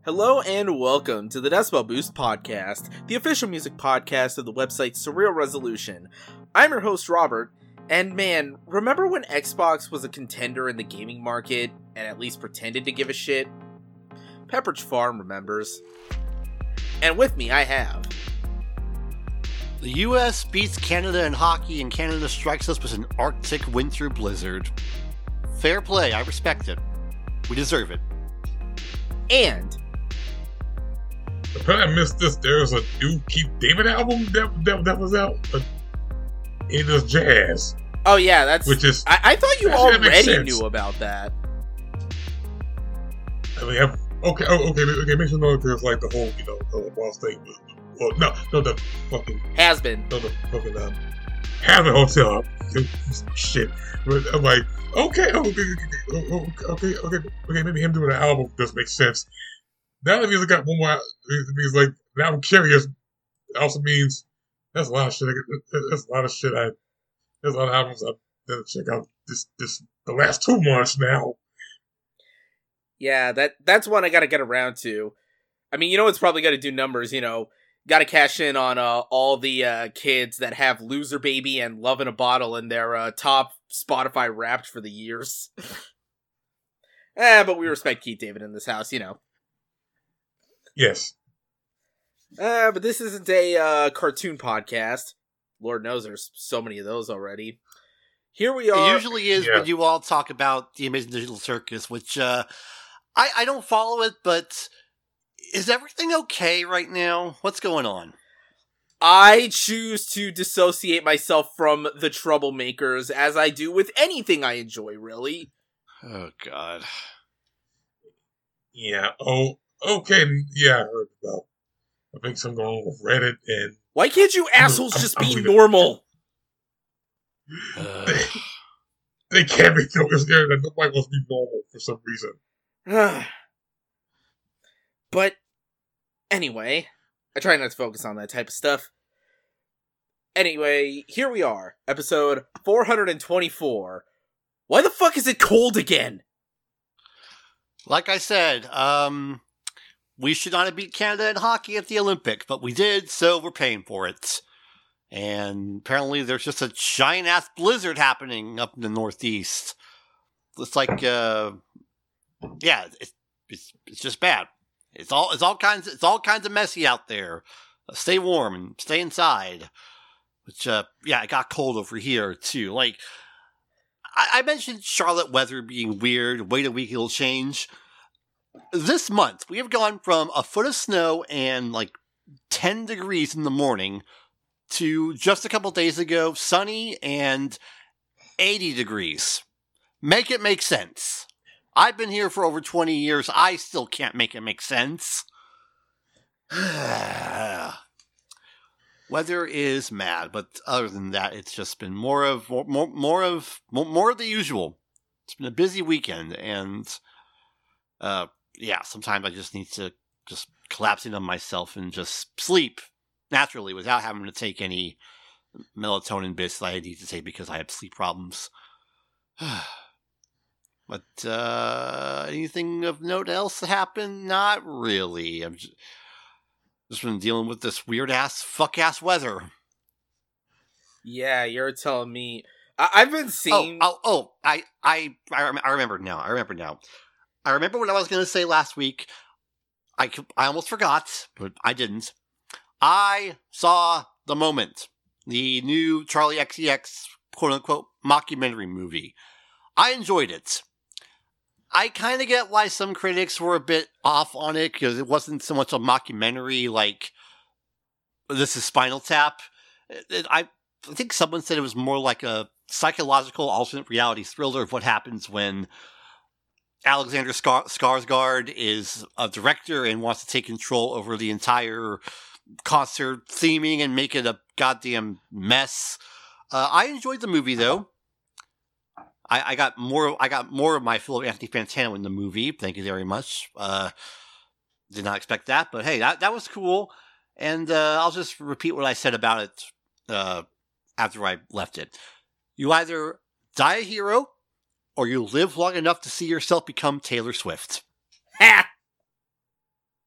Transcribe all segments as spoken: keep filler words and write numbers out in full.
Hello and welcome to the Decibel Boost Podcast, the official music podcast of the website Surreal Resolution. I'm your host, Robert, and man, remember when Xbox was a contender in the gaming market and at least pretended to give a shit? Pepperidge Farm remembers. And with me, I have... The U S beats Canada in hockey, and Canada strikes us with an Arctic winter blizzard. Fair play, I respect it. We deserve it. And... But I missed this. There's a new Keith David album that that, that was out. But it is jazz. Oh yeah, that's... Which is... I, I thought you already sense. knew about that. I mean, I've, okay, oh, okay, okay. Make sure you know there's like the whole, you know, the boss thing. Well, no, no, the fucking... Has been. No, the fucking, um... Have a hotel. Shit. But I'm like, okay, okay, okay, okay, okay, okay, maybe him doing an album does make sense. Now that means I got one more, it means like, now I'm curious. It also means that's a lot of shit. I, that's a lot of shit. I, there's a lot of albums I'm going to check out this, this, the last two months now. Yeah, that that's one I gotta get around to. I mean, you know, it's probably gotta do numbers, you know, gotta cash in on uh, all the uh, kids that have Loser Baby and Love in a Bottle in their uh, top Spotify Wrapped for the years. eh, but we respect Keith David in this house, you know. Yes. Uh, but this isn't a uh, cartoon podcast. Lord knows there's so many of those already. Here we are. It usually is yeah. when you all talk about the Amazing Digital Circus, which uh, I, I don't follow it, but is everything okay right now? What's going on? I choose to dissociate myself from the troublemakers, as I do with anything I enjoy, really. Oh, God. Yeah, oh, okay, yeah, I heard about I think some going on with Reddit, and... Why can't you assholes I'm, just I'm, be I'm normal? Uh. They, they can't be normal. Nobody wants to be normal for some reason. But, anyway, I try not to focus on that type of stuff. Anyway, here we are, episode four hundred twenty-four. Why the fuck is it cold again? Like I said, um, we should not have beat Canada in hockey at the Olympics, but we did, so we're paying for it. And apparently there's just a giant-ass blizzard happening up in the Northeast. It's like, uh, yeah, it's, it's it's just bad. It's all it's all kinds it's all kinds of messy out there. Uh, stay warm and stay inside. Which, uh, yeah, it got cold over here too. Like, I, I mentioned Charlotte weather being weird. Wait a week, it'll change. This month, we have gone from a foot of snow and like ten degrees in the morning to just a couple days ago, sunny and eighty degrees. Make it make sense. I've been here for over twenty years. I still can't make it make sense. Weather is mad, but other than that, it's just been more of more more of more, more of the usual. It's been a busy weekend, and uh, yeah, sometimes I just need to just collapse in on myself and just sleep naturally without having to take any melatonin bits that I need to take because I have sleep problems. But uh, anything of note else happen? Not really. I'm just, just been dealing with this weird ass, fuck ass weather. Yeah, you're telling me. I- I've been seeing. Oh, oh, oh I, I, I, rem- I remember now. I remember now. I remember what I was going to say last week. I, I almost forgot, but I didn't. I saw The Moment, the new Charlie X C X quote unquote mockumentary movie. I enjoyed it. I kind of get why some critics were a bit off on it, because it wasn't so much a mockumentary like This is Spinal Tap. It, it, I, I think someone said it was more like a psychological alternate reality thriller of what happens when Alexander Skar- Skarsgård is a director and wants to take control over the entire concert theming and make it a goddamn mess. Uh, I enjoyed the movie, though. I, I got more. I got more of my fill of Anthony Fantano in the movie. Thank you very much. Uh, did not expect that, but hey, that that was cool. And uh, I'll just repeat what I said about it uh, after I left it. You either die a hero, or you live long enough to see yourself become Taylor Swift. Ha!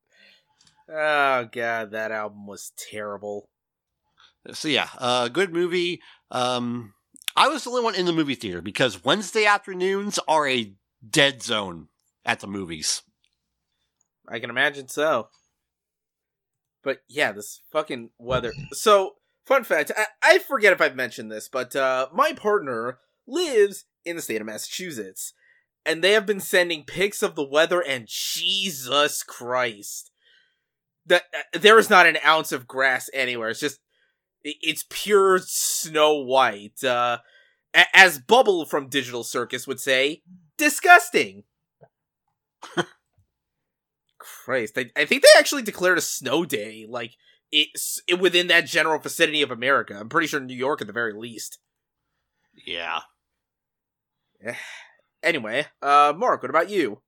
Oh god, that album was terrible. So yeah, uh, good movie. Um, I was the only one in the movie theater because Wednesday afternoons are a dead zone at the movies. I can imagine so. But yeah, this fucking weather. So, fun fact, I, I forget if I've mentioned this, but uh, my partner lives in the state of Massachusetts. And they have been sending pics of the weather, and Jesus Christ. That, uh, there is not an ounce of grass anywhere. It's just, it, it's pure snow white. Uh, as Bubble from Digital Circus would say, disgusting. Christ, I, I think they actually declared a snow day, like, it's it, within that general vicinity of America. I'm pretty sure New York at the very least. Yeah. Anyway, uh, Mark, what about you?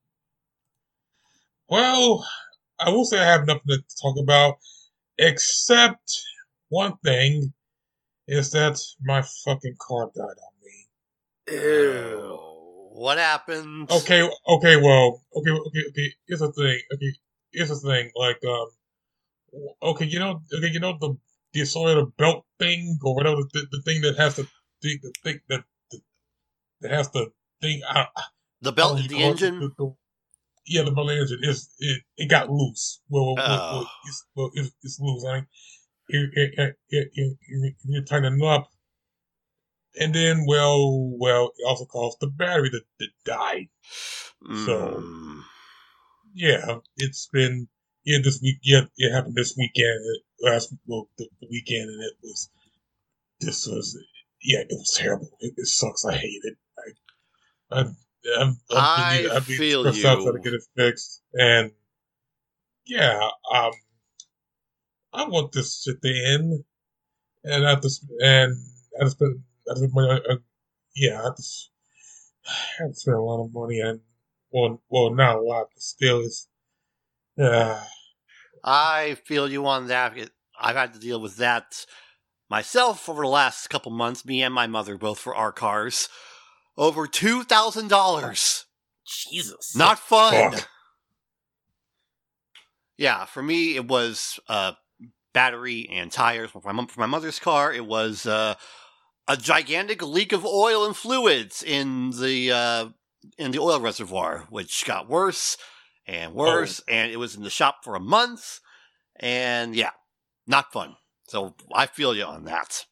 Well, I will say I have nothing to talk about, except one thing, is that my fucking car died on me. Ew. What happened? Okay, okay, well, okay, okay, okay, here's the thing, okay, here's the thing, like, um, okay, you know, okay, you know the, the cellular belt thing, or whatever, the, the thing that has the, the, the thing that, the, that has the thing, I, The belt I is the engine? The, the, yeah, the belt engine, is it, it got loose. Well, well, Oh. well, it's, well it's, it's loose, I mean, it, it, it, it, it, it, you tighten it up, and then, well, well, it also caused the battery to, to die. So, Mm. yeah, it's been, yeah, this week, yeah, it happened this weekend, last, well, the, the weekend, and it was, this was, yeah, it was terrible. It, it sucks. I hate it. I, I'm, I'm, I'm I really, I'm feel really stressed out trying you. to get it fixed, and, yeah, um, I want this shit to end, and I have to, and I just spend, I just, money, uh, yeah, I just, I have to spend a lot of money, and, well, well, not a lot, but still, it's, uh, I feel you on that. It- I've had to deal with that myself over the last couple months, me and my mother, both for our cars. Over two thousand dollars. Jesus. Not fun. Fuck. Yeah, for me, it was uh, battery and tires. For my, mom- for my mother's car, it was uh, a gigantic leak of oil and fluids in the uh, in the oil reservoir, which got worse and worse, and it was in the shop for a month. And yeah, not fun. So I feel you on that.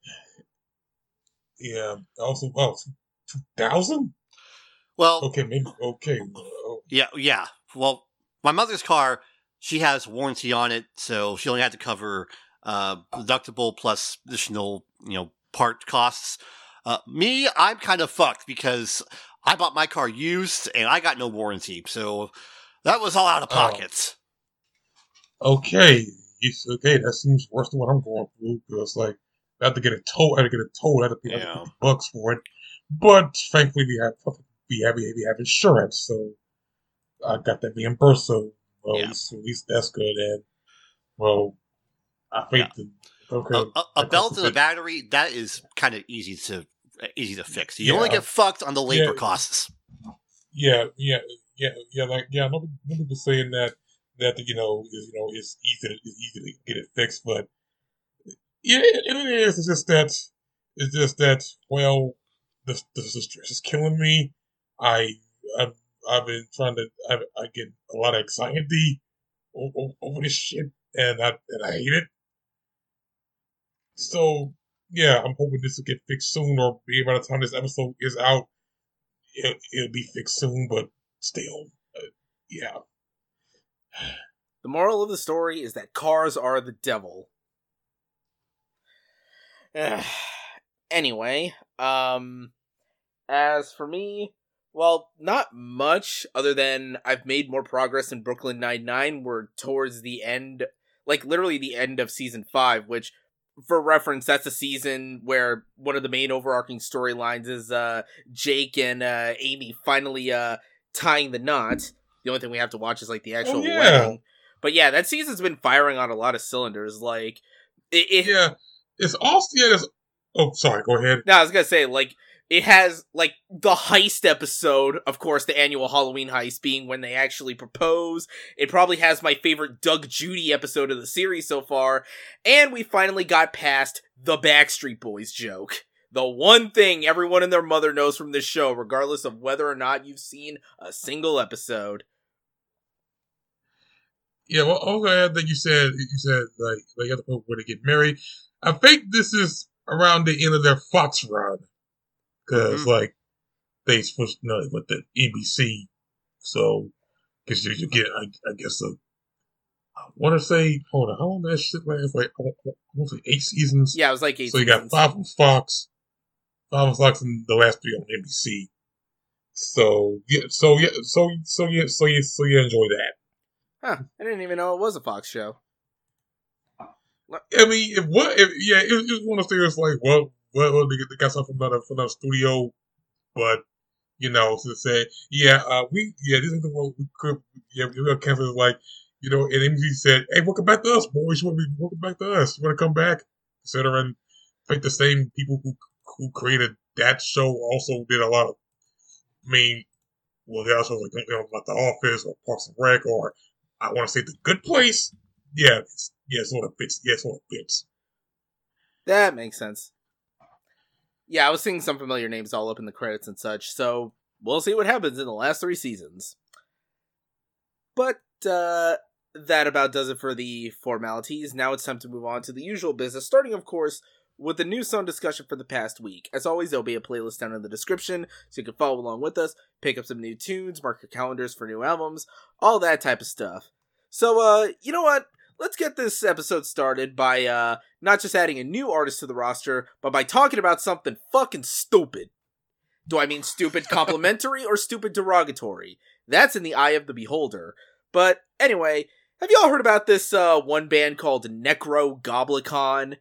yeah, also, well, two thousand? Well, Okay, maybe, okay, oh, yeah, yeah. Well, my mother's car, she has warranty on it, so she only had to cover uh, deductible plus additional, you know, part costs. Uh, me, I'm kind of fucked because I bought my car used and I got no warranty, so that was all out of Oh. pocket. okay, it's, okay, that seems worse than what I'm going through, because, like, I have to get it towed, I have to get it towed, I have to pay Yeah. fifty bucks for it, but thankfully we have, we have, we have insurance, so I got that reimbursed, so, well, Yeah. at, least, at least that's good, and, well, I think Yeah. the, okay, A, a, a that belt costs and a bit- battery, that is kind of easy to easy to fix. You Yeah. only get fucked on the labor Yeah. costs. Yeah, yeah, yeah, yeah. Like, yeah, no, no people saying that that you know is you know it's easy to, it's easy to get it fixed, but yeah, it, it is. It's just that it's just that. Well, the the, the stress is killing me. I I've, I've been trying to. I, I get a lot of anxiety over, over this shit, and I and I hate it. So yeah, I'm hoping this will get fixed soon, or maybe by the time this episode is out, it, it'll be fixed soon. But still, uh, yeah. The moral of the story is that cars are the devil. Anyway, um, as for me, well, not much other than I've made more progress in Brooklyn Nine-Nine. We're towards the end, like literally the end of season five, which, for reference, that's a season where one of the main overarching storylines is uh, Jake and uh, Amy finally uh, tying the knot. The only thing we have to watch is like the actual Oh, yeah. wedding. But yeah, that season's been firing on a lot of cylinders. Like, it, it Yeah, it's also yeah. There's, oh, sorry. Go ahead. no, I was gonna say, like, It has, like, the heist episode, of course, the annual Halloween heist being when they actually propose. It probably has my favorite Doug Judy episode of the series so far. And we finally got past the Backstreet Boys joke. The one thing everyone and their mother knows from this show, regardless of whether or not you've seen a single episode. Yeah, well, also I think you said, you said, like, they got the point where they get married. I think this is around the end of their Fox run. Because, mm-hmm. like, they supposed to know with the N B C, so, because you, you get, I, I guess, a, I want to say, hold on, how long did that shit last? Like, I want to say eight seasons? Yeah, it was like eight so seasons. So you got five on Fox, five on Fox, and the last three on N B C. So, yeah, so, yeah, so, so, yeah, so, yeah, so, you enjoy that. Huh, I didn't even know it was a Fox show. I mean, if what, if, yeah, it, it was one of those things like, well, Well, well, they got something from another, from another studio, but, you know, to say, yeah, uh, we, yeah, this is the one we could, yeah, we got cancel, like, you know, and M T V said, hey, welcome back to us, boys, you want to be, welcome back to us, you want to come back? Considering, I think the same people who, who created that show also did a lot of, I mean, well, they also, like, you know, like The Office, or Parks and Rec, or, I want to say The Good Place, yeah, it's, yeah, it sort of fits, yeah, it sort of fits. That makes sense. Yeah, I was seeing some familiar names all up in the credits and such, so we'll see what happens in the last three seasons. But, uh, that about does it for the formalities. Now it's time to move on to the usual business, starting, of course, with the new song discussion for the past week. As always, there'll be a playlist down in the description, so you can follow along with us, pick up some new tunes, mark your calendars for new albums, all that type of stuff. So, uh, you know what? Let's get this episode started by, uh, not just adding a new artist to the roster, but by talking about something fucking stupid. Do I mean stupid complimentary or stupid derogatory? That's in the eye of the beholder. But, anyway, have y'all heard about this, uh, one band called Nekrogoblikon?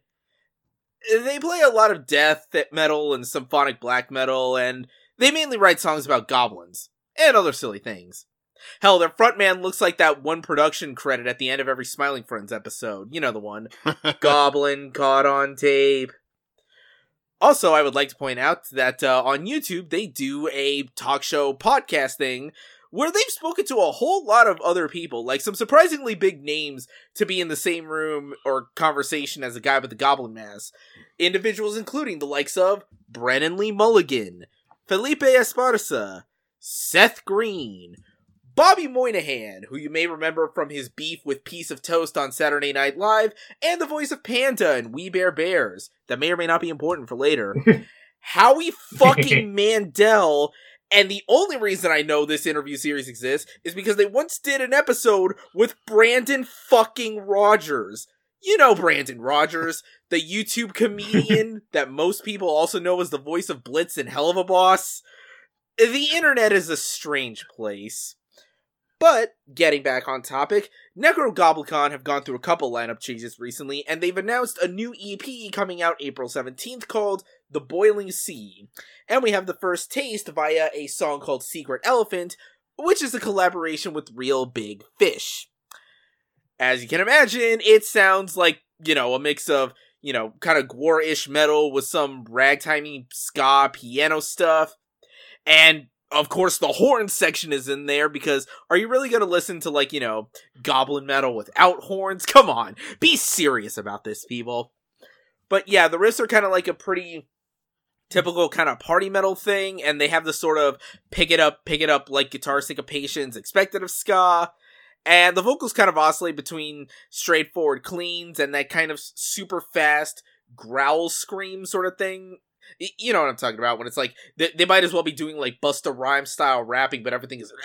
They play a lot of death metal and symphonic black metal, and they mainly write songs about goblins. And other silly things. Hell, their frontman looks like that one production credit at the end of every Smiling Friends episode. You know the one. Goblin caught on tape. Also, I would like to point out that uh, on YouTube, they do a talk show podcast thing where they've spoken to a whole lot of other people, like some surprisingly big names to be in the same room or conversation as a guy with the goblin mask. Individuals including the likes of Brennan Lee Mulligan, Felipe Esparza, Seth Green, Bobby Moynihan, who you may remember from his beef with Piece of Toast on Saturday Night Live, and the voice of Panda in We Bare Bears. That may or may not be important for later. Howie fucking Mandel, and the only reason I know this interview series exists is because they once did an episode with Brandon fucking Rogers. You know Brandon Rogers, the YouTube comedian that most people also know as the voice of Blitz and Hell of a Boss. The internet is a strange place. But, getting back on topic, Nekrogoblikon have gone through a couple lineup changes recently, and they've announced a new E P coming out April seventeenth called The Boiling Sea. And we have the first taste via a song called Secret Elephant, which is a collaboration with Real Big Fish. As you can imagine, it sounds like, you know, a mix of, you know, kind of gore-ish metal with some ragtimey ska piano stuff. And of course, the horn section is in there, because are you really going to listen to, like, you know, goblin metal without horns? Come on, be serious about this, people. But yeah, the riffs are kind of like a pretty typical kind of party metal thing, and they have the sort of pick it up, pick it up like guitar syncopations expected of ska. And the vocals kind of oscillate between straightforward cleans and that kind of super fast growl scream sort of thing. You know what I'm talking about, when it's like, they, they might as well be doing like Busta Rhymes style rapping, but everything is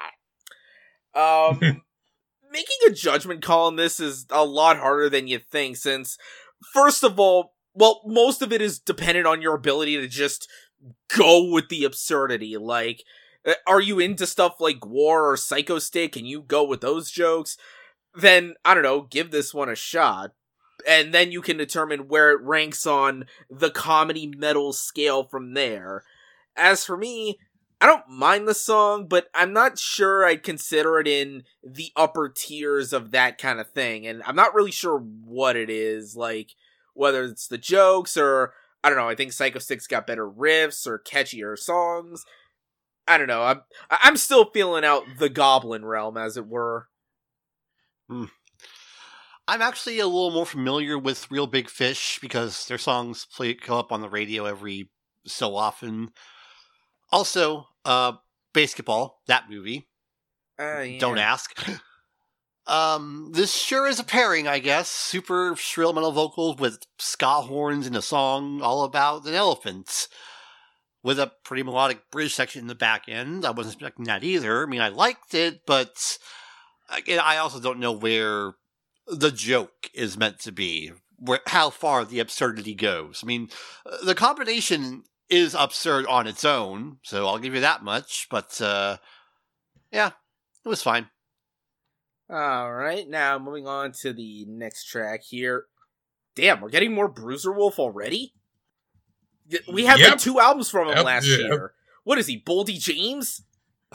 ah. Um, making a judgment call on this is a lot harder than you think, since, first of all, well, most of it is dependent on your ability to just go with the absurdity. Like, are you into stuff like Gwar or Psycho Stick and you go with those jokes? Then, I don't know, give this one a shot. And then you can determine where it ranks on the comedy metal scale from there. As for me, I don't mind the song, but I'm not sure I'd consider it in the upper tiers of that kind of thing. And I'm not really sure what it is, like, whether it's the jokes or I don't know, I think Psycho Stick's got better riffs or catchier songs. I don't know, I'm, I'm still feeling out the Goblin realm, as it were. Hmm. I'm actually a little more familiar with Real Big Fish because their songs play come up on the radio every so often. Also, uh, Basketball, that movie. Uh, yeah. Don't ask. um, this sure is a pairing, I guess. Super shrill metal vocals with ska horns in a song all about an elephant. With a pretty melodic bridge section in the back end. I wasn't expecting that either. I mean, I liked it, but again, I also don't know where the joke is meant to be, where how far the absurdity goes. I mean, the combination is absurd on its own, so I'll give you that much, but uh, yeah, it was fine. Alright, now moving on to the next track here. Damn, we're getting more Bruiser Wolf already? We had Yep. like two albums from him Yep, last yeah. year. What is he, Boldy James?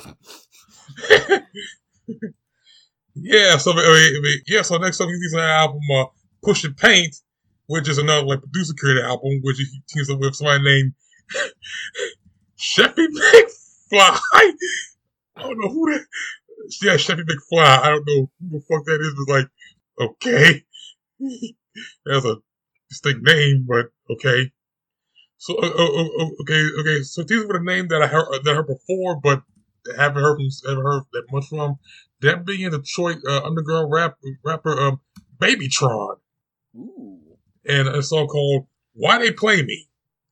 Yeah, so I mean, I mean, yeah, so next up he released an album, uh, Pushing Paint, which is another like producer created album, which he teams up with somebody named Sheffy McFly. I don't know who that. Yeah, Sheffy McFly. I don't know who the fuck that is, but like, okay, that's a distinct name, but okay. So, uh, uh, uh, okay, okay. So these were the names that I heard that I heard before, but haven't heard from, haven't heard that much from. That being Detroit uh, underground rap rapper um, Babytron. Ooh. And a song called "Why They Play Me."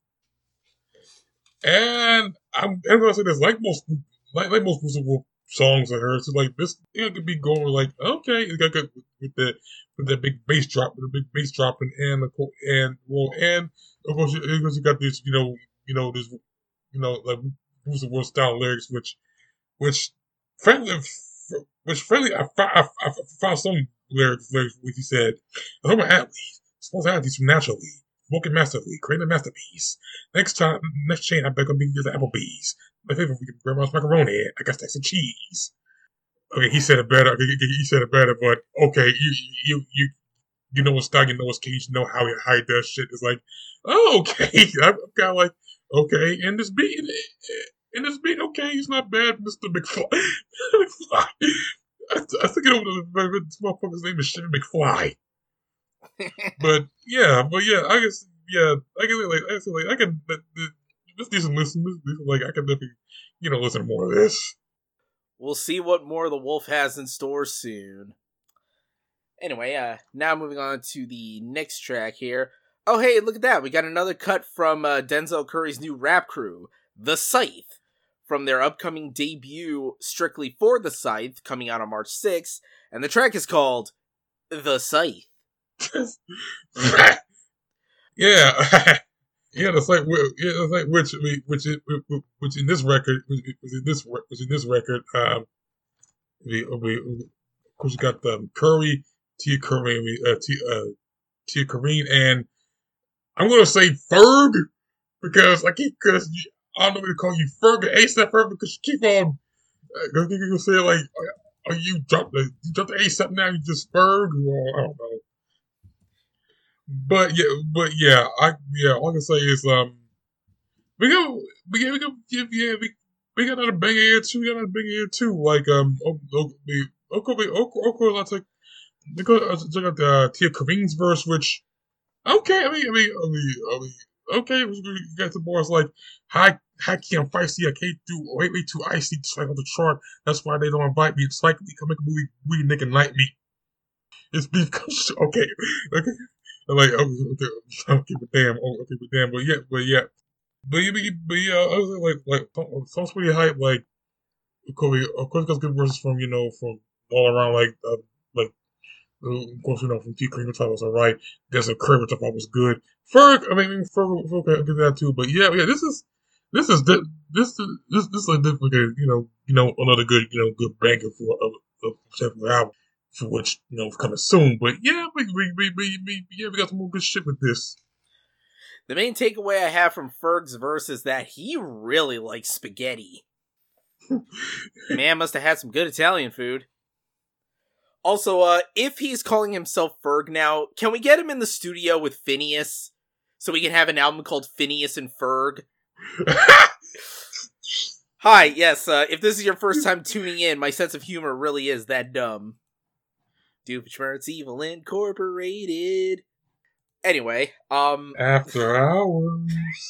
And I'm, I'm gonna say this, like most, like, like most musical songs I heard, so like this, it could be going like, okay, it got good with the with the big bass drop, with the big bass dropping, and the co- and well, and of course, you, of course you got this, you know, you know, this, you know, like musical world style lyrics, which, which, frankly, which frankly, I, I, I found some lyrics, lyrics which he said, "I'm an athlete, sports athletes from naturally, working masterfully, creating a masterpiece. Next time, next chain, I bet gonna be just Applebee's. My favorite grandma's macaroni. I got stacks of cheese." Okay, he said it better. Okay, he said it better, but okay, you you you you know what's style, you know what's cage, you know how he how he does shit. It's like, oh, okay, I'm kind of like, okay, and this beat, and this beat, okay, he's not bad, Mister McFly. McFly. I, I think it over this motherfucker's name is Shimmy McFly. But yeah, but yeah, I guess yeah, I can like I guess like I can just do some listen. Like I can definitely you know listen to more of this. We'll see what more the Wolf has in store soon. Anyway, uh, now moving on to the next track here. Oh hey, look at that! We got another cut from uh, Denzel Curry's new rap crew, The Scythe, from their upcoming debut, Strictly for the Scythe, coming out on March sixth, and the track is called The Scythe. yeah, yeah, the site, yeah, the site which, which, which, which in this record, which in this, which in this record, um, we, we, of course, you got the Curry, Tia Kareem, uh, Tia, uh, Tia Kareem, and I'm gonna say Ferg because I keep, because I don't know what to call you Ferg or ASAP Ferg because you keep on, uh, you can say like, are you drop the, you drop the ASAP now? You just Ferg? Well, I don't know. But yeah, but yeah, I yeah. All I can say is um, we go, we got, we got, yeah, yeah, we we got another banger here too. We got another banger here too. Like um, oh, oh, we, of course, of course, I take because I check out the uh, Tia Kareem's verse, which okay, I mean, I mean, I mean, I mean okay, we, we got the bars like high, high key, I'm feisty, I can't do way, way too icy, just like on the chart. That's why they don't invite me. It's like we can make a movie, we Nick and Night meet. It's beef. Okay, okay. I'm like, okay, okay, but damn, okay, but damn, but yeah, but yeah, but yeah, but yeah, I was like, like, sounds pretty hype. Like, of course, of course, got good verses from you know from all around, like, uh, like, of course, you know, from T Cream, which I was alright. There's a Curry, which I thought was good. Ferg, I mean, Ferg, Ferg, I did that too. But yeah, yeah, this is, this is, this, this, this, this is a different, you know, you know, another good, you know, good banger for a, a, a album. For which, you know, coming soon. But yeah, we, we, we, we, we, yeah, we got some more good shit with this. The main takeaway I have from Ferg's verse is that he really likes spaghetti. Man must have had some good Italian food. Also, uh, if he's calling himself Ferg now, can we get him in the studio with Phineas? So we can have an album called Phineas and Ferg. Hi, yes, uh, if this is your first time tuning in, my sense of humor really is that dumb. Doofenshmirtz Evil Incorporated. Anyway, um... After hours.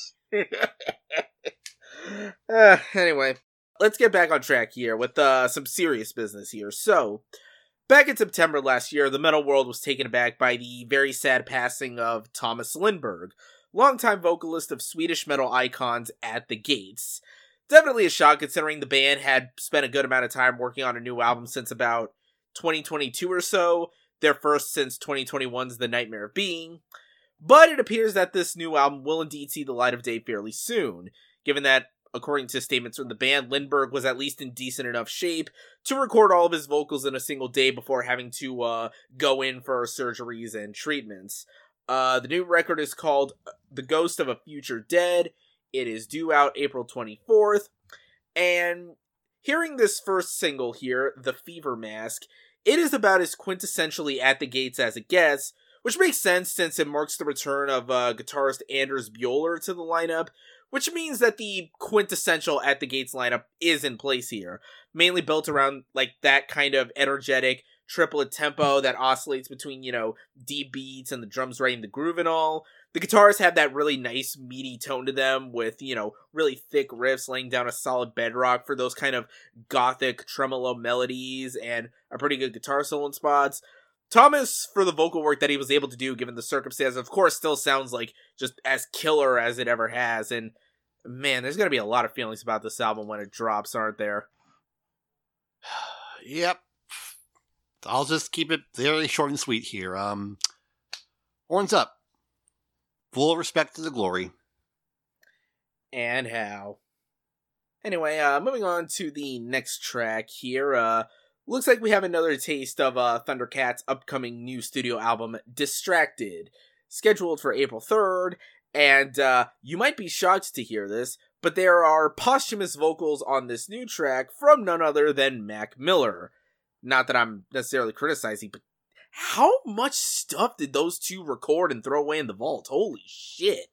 uh, anyway, let's get back on track here with uh, some serious business here. So, back in September last year, the metal world was taken aback by the very sad passing of Thomas Lindberg, longtime vocalist of Swedish metal icons At the Gates. Definitely a shock considering the band had spent a good amount of time working on a new album since about twenty twenty-two or so, their first since twenty twenty-one's The Nightmare of Being. But it appears that this new album will indeed see the light of day fairly soon, given that, according to statements from the band, Lindberg was at least in decent enough shape to record all of his vocals in a single day before having to uh, go in for surgeries and treatments. Uh, the new record is called The Ghost of a Future Dead. It is due out April twenty-fourth, and hearing this first single here, The Fever Mask, it is about as quintessentially At the Gates as it gets, which makes sense since it marks the return of uh, guitarist Anders Bjoller to the lineup, which means that the quintessential At the Gates lineup is in place here, mainly built around like that kind of energetic triplet tempo that oscillates between, you know, deep beats and the drums writing the groove and all. The guitars have that really nice meaty tone to them with, you know, really thick riffs laying down a solid bedrock for those kind of gothic tremolo melodies and a pretty good guitar solo in spots. Thomas, for the vocal work that he was able to do given the circumstances, of course still sounds like just as killer as it ever has, and man, there's gonna be a lot of feelings about this album when it drops, aren't there? Yep. I'll just keep it very short and sweet here. Um, horns up. Full respect to the glory. And how. Anyway, uh, moving on to the next track here. Uh, looks like we have another taste of uh, Thundercat's upcoming new studio album, Distracted, scheduled for April third. And uh, you might be shocked to hear this, but there are posthumous vocals on this new track from none other than Mac Miller. Not that I'm necessarily criticizing, but how much stuff did those two record and throw away in the vault? Holy shit.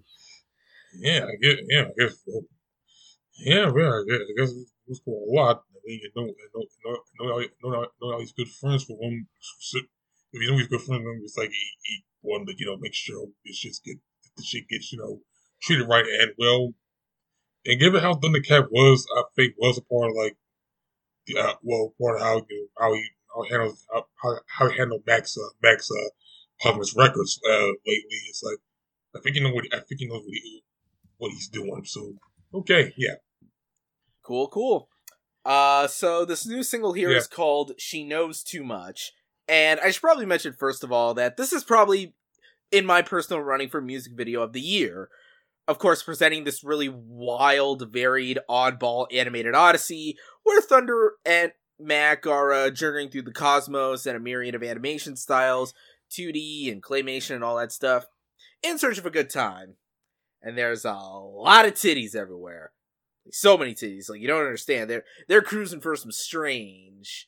Yeah, I guess, yeah, I guess, so. yeah, yeah, I guess, I guess it was for a lot. I mean, you know, know, know, know, know, know, know all these good friends for one. If you know he's good friends, it's like he, he wanted to, you know, make sure this shit get, the shit gets, you know, treated right and well. And given how Thundercat was, I think was a part of like, uh, well, part of how you know, how he how he handled how, how he handled Max uh, Max uh, Posthumous records uh, lately. It's like I think you know what I think he knows what he what he's doing. So okay, yeah, cool, cool. Uh, so this new single here yeah. is called "She Knows Too Much," and I should probably mention first of all that this is probably in my personal running for music video of the year. Of course, presenting this really wild, varied, oddball animated odyssey where Thunder and Mac are uh, journeying through the cosmos and a myriad of animation styles, two D and claymation and all that stuff, in search of a good time. And there's a lot of titties everywhere. So many titties, like you don't understand. They're they're cruising for some strange.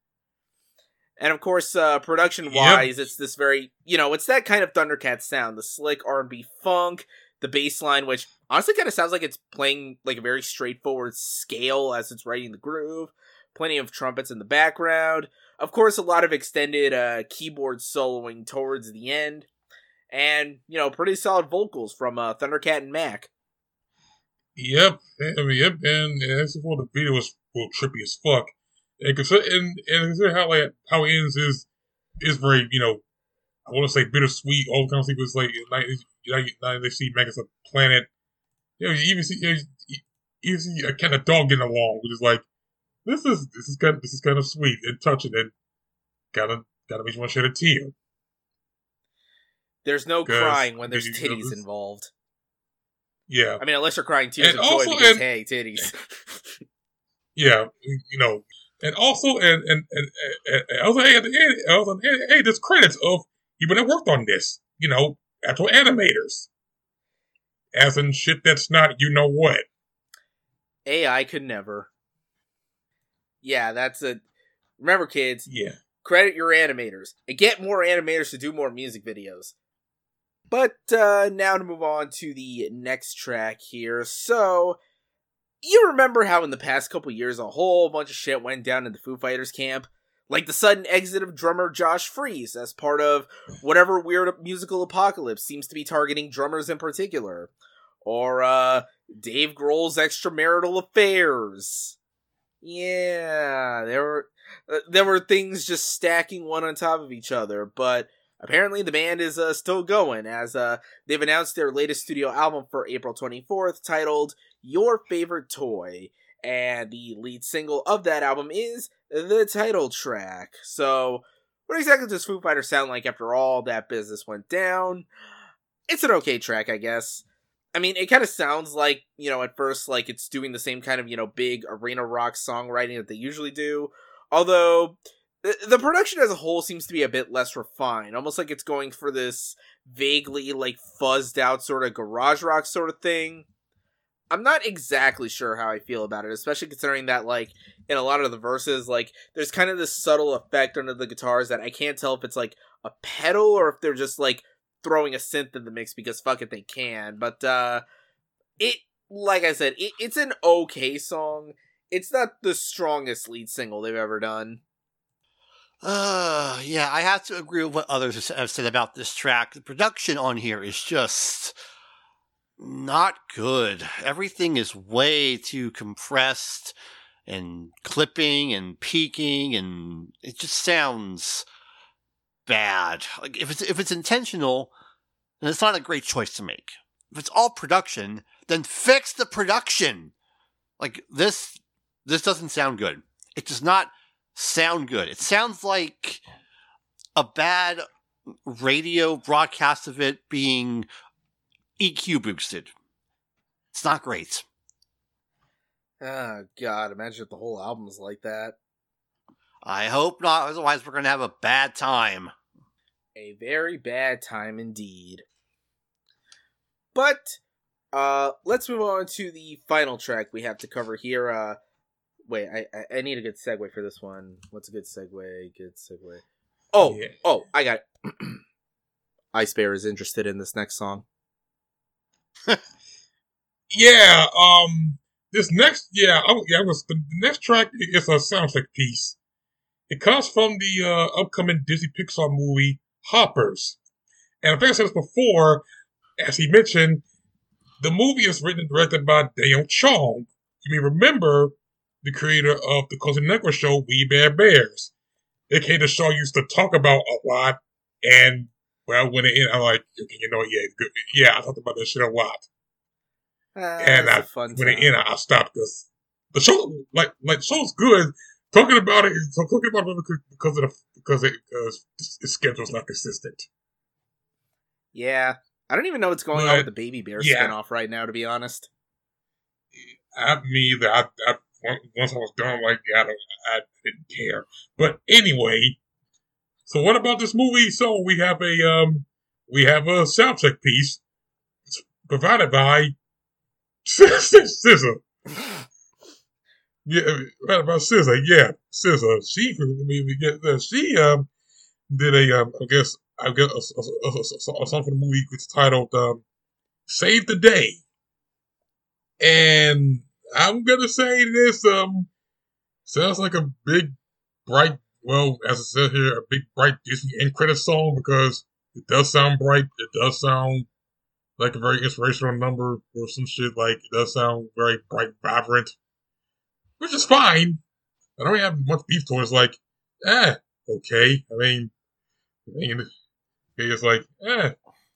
And of course, uh, production-wise, yep. It's this very, you know, it's that kind of Thundercat sound, the slick R and B funk. The bass line, which honestly kind of sounds like it's playing like a very straightforward scale as it's writing the groove. Plenty of trumpets in the background. Of course, a lot of extended uh, keyboard soloing towards the end. And, you know, pretty solid vocals from uh, Thundercat and Mac. Yep. I mean, yep. And, and that's before the video was well, trippy as fuck. And consider, and, and consider how, like, how it ends is, is very, you know, I want to say bittersweet. All kinds of people, it's like, now, now they see Mac as a planet. You know, you even see, you, know, you even see a kind of dog getting along, which is like, this is this is kind of, this is kind of sweet and touching, and gotta gotta make you want to shed a tear. There's no crying when there's titties you know, involved. Yeah, I mean, unless you're crying tears and of also, joy because and, hey, titties. Yeah, you know, and also, and and and, and, and also, hey, at the end, also, hey, hey, there's credits of people that worked on this. You know, actual animators, as in shit that's not you know what. A I could never. Yeah, that's a... Remember, kids. Yeah. Credit your animators. And get more animators to do more music videos. But uh, now to move on to the next track here. So, you remember how in the past couple years a whole bunch of shit went down in the Foo Fighters camp? Like the sudden exit of drummer Josh Freese as part of whatever weird musical apocalypse seems to be targeting drummers in particular. Or, uh, Dave Grohl's extramarital affairs. Yeah, there were, uh, there were things just stacking one on top of each other, but apparently the band is uh, still going, as uh, they've announced their latest studio album for April twenty-fourth, titled Your Favorite Toy, and the lead single of that album is the title track. So, what exactly does Foo Fighters sound like after all that business went down? It's an okay track, I guess. I mean, it kind of sounds like, you know, at first, like it's doing the same kind of, you know, big arena rock songwriting that they usually do, although the production as a whole seems to be a bit less refined, almost like it's going for this vaguely, like, fuzzed out sort of garage rock sort of thing. I'm not exactly sure how I feel about it, especially considering that, like, in a lot of the verses, like, there's kind of this subtle effect under the guitars that I can't tell if it's, like, a pedal or if they're just, like, throwing a synth in the mix because fuck it, they can. But, uh, it, like I said, it, it's an okay song. It's not the strongest lead single they've ever done. Uh, yeah, I have to agree with what others have said about this track. The production on here is just not good. Everything is way too compressed and clipping and peaking, and it just sounds bad. Like if it's if it's intentional, then it's not a great choice to make. If it's all production, then fix the production. Like this, this doesn't sound good. It does not sound good. It sounds like a bad radio broadcast of it being E Q boosted. It's not great. Oh, God, imagine if the whole album's like that. I hope not, otherwise we're going to have a bad time. A very bad time indeed. But, uh, let's move on to the final track we have to cover here. Uh, wait, I, I, I need a good segue for this one. What's a good segue? Good segue. Oh, yeah. oh, I got it. Ice Bear is interested in this next song. yeah, um, this next, yeah, I, yeah, it was the, the next track is a soundtrack piece. It comes from the uh, upcoming Disney Pixar movie Hoppers, and I think I said this before. As he mentioned, the movie is written and directed by Dale Chong. You may remember the creator of the Cartoon Network show We Bare Bears. A K A the show used to talk about a lot, and well, when it ended, I'm like, okay, you know, yeah, good. yeah, I talked about that shit a lot. Uh, and I, when time. it ended, I stopped because the show, like, like, show's good. Talking about it, talking about it because of the because it because its schedule's not consistent. Yeah, I don't even know what's going but, on with the Baby Bear yeah. spinoff right now, to be honest. I mean, I, I once I was done, like, yeah, I, don't, I didn't care. But anyway, so what about this movie? So we have a um, we have a soundtrack piece provided by S Z A. Yeah, right about S Z A. Yeah, S Z A. She, we get that. She um did a um, I guess I guess a, a, a, a song for the movie which is titled um, "Save the Day," and I'm gonna say this um sounds like a big bright, well, as it says here, a big bright Disney end credit song because it does sound bright. It does sound like a very inspirational number or some shit. Like it does sound very bright, vibrant. Which is fine. I don't have much beef towards like, eh, okay. I mean, I mean, it's like, eh,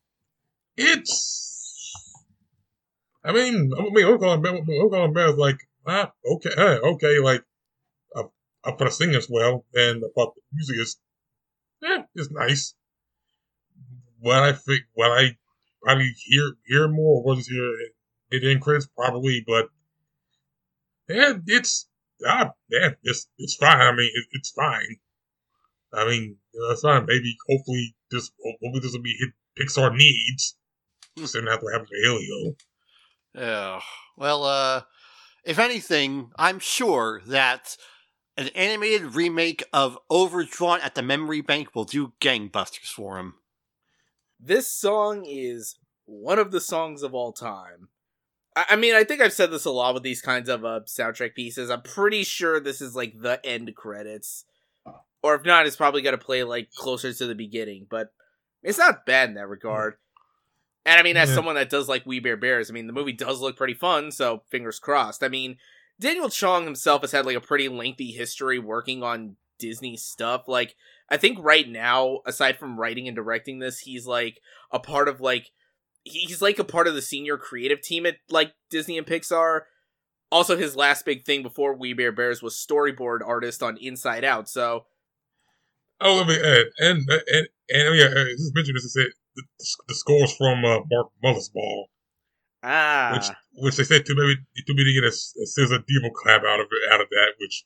it's. I mean, I mean, I'm calling, I'm calling bad. Like, ah, okay, eh, okay. Like, I, I put a sing as well, and I thought the music is, eh, it's nice. What I think, what I probably hear hear more, or was it here? It in credits probably, but. Yeah, it's ah, yeah, it's it's fine. I mean, it, it's fine. I mean, you know, it's fine. Maybe, hopefully, this hopefully this will be hit Pixar needs. Just didn't have to happen to Helio. Yeah. Well, uh, if anything, I'm sure that an animated remake of Overdrawn at the Memory Bank will do gangbusters for him. This song is one of the songs of all time. I, I mean, I think I've said this a lot with these kinds of uh, soundtrack pieces. I'm pretty sure this is like the end credits. Or if not, it's probably going to play like closer to the beginning. But it's not bad in that regard. And I mean, as Yeah. someone that does like We Bare Bears, I mean, the movie does look pretty fun, so fingers crossed. I mean, Daniel Chong himself has had like a pretty lengthy history working on Disney stuff. Like, I think right now, aside from writing and directing this, he's like a part of like, he's like a part of the senior creative team at like Disney and Pixar. Also, his last big thing before We Bare Bears was storyboard artist on Inside Out, so. Oh, let me add, and and and yeah, uh, just mention this. It said the, the scores from uh, Mark Mothersbaugh, Ah. which which they said to maybe to me to get a, a S Z A Devo clap out of it, out of that. Which,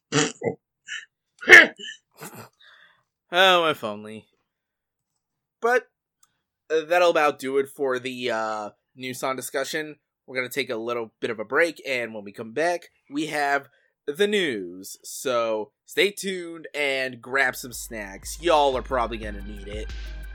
oh, if only. But uh, that'll about do it for the uh, new song discussion. We're gonna take a little bit of a break, and when we come back, we have the news. So stay tuned and grab some snacks. Y'all are probably gonna need it.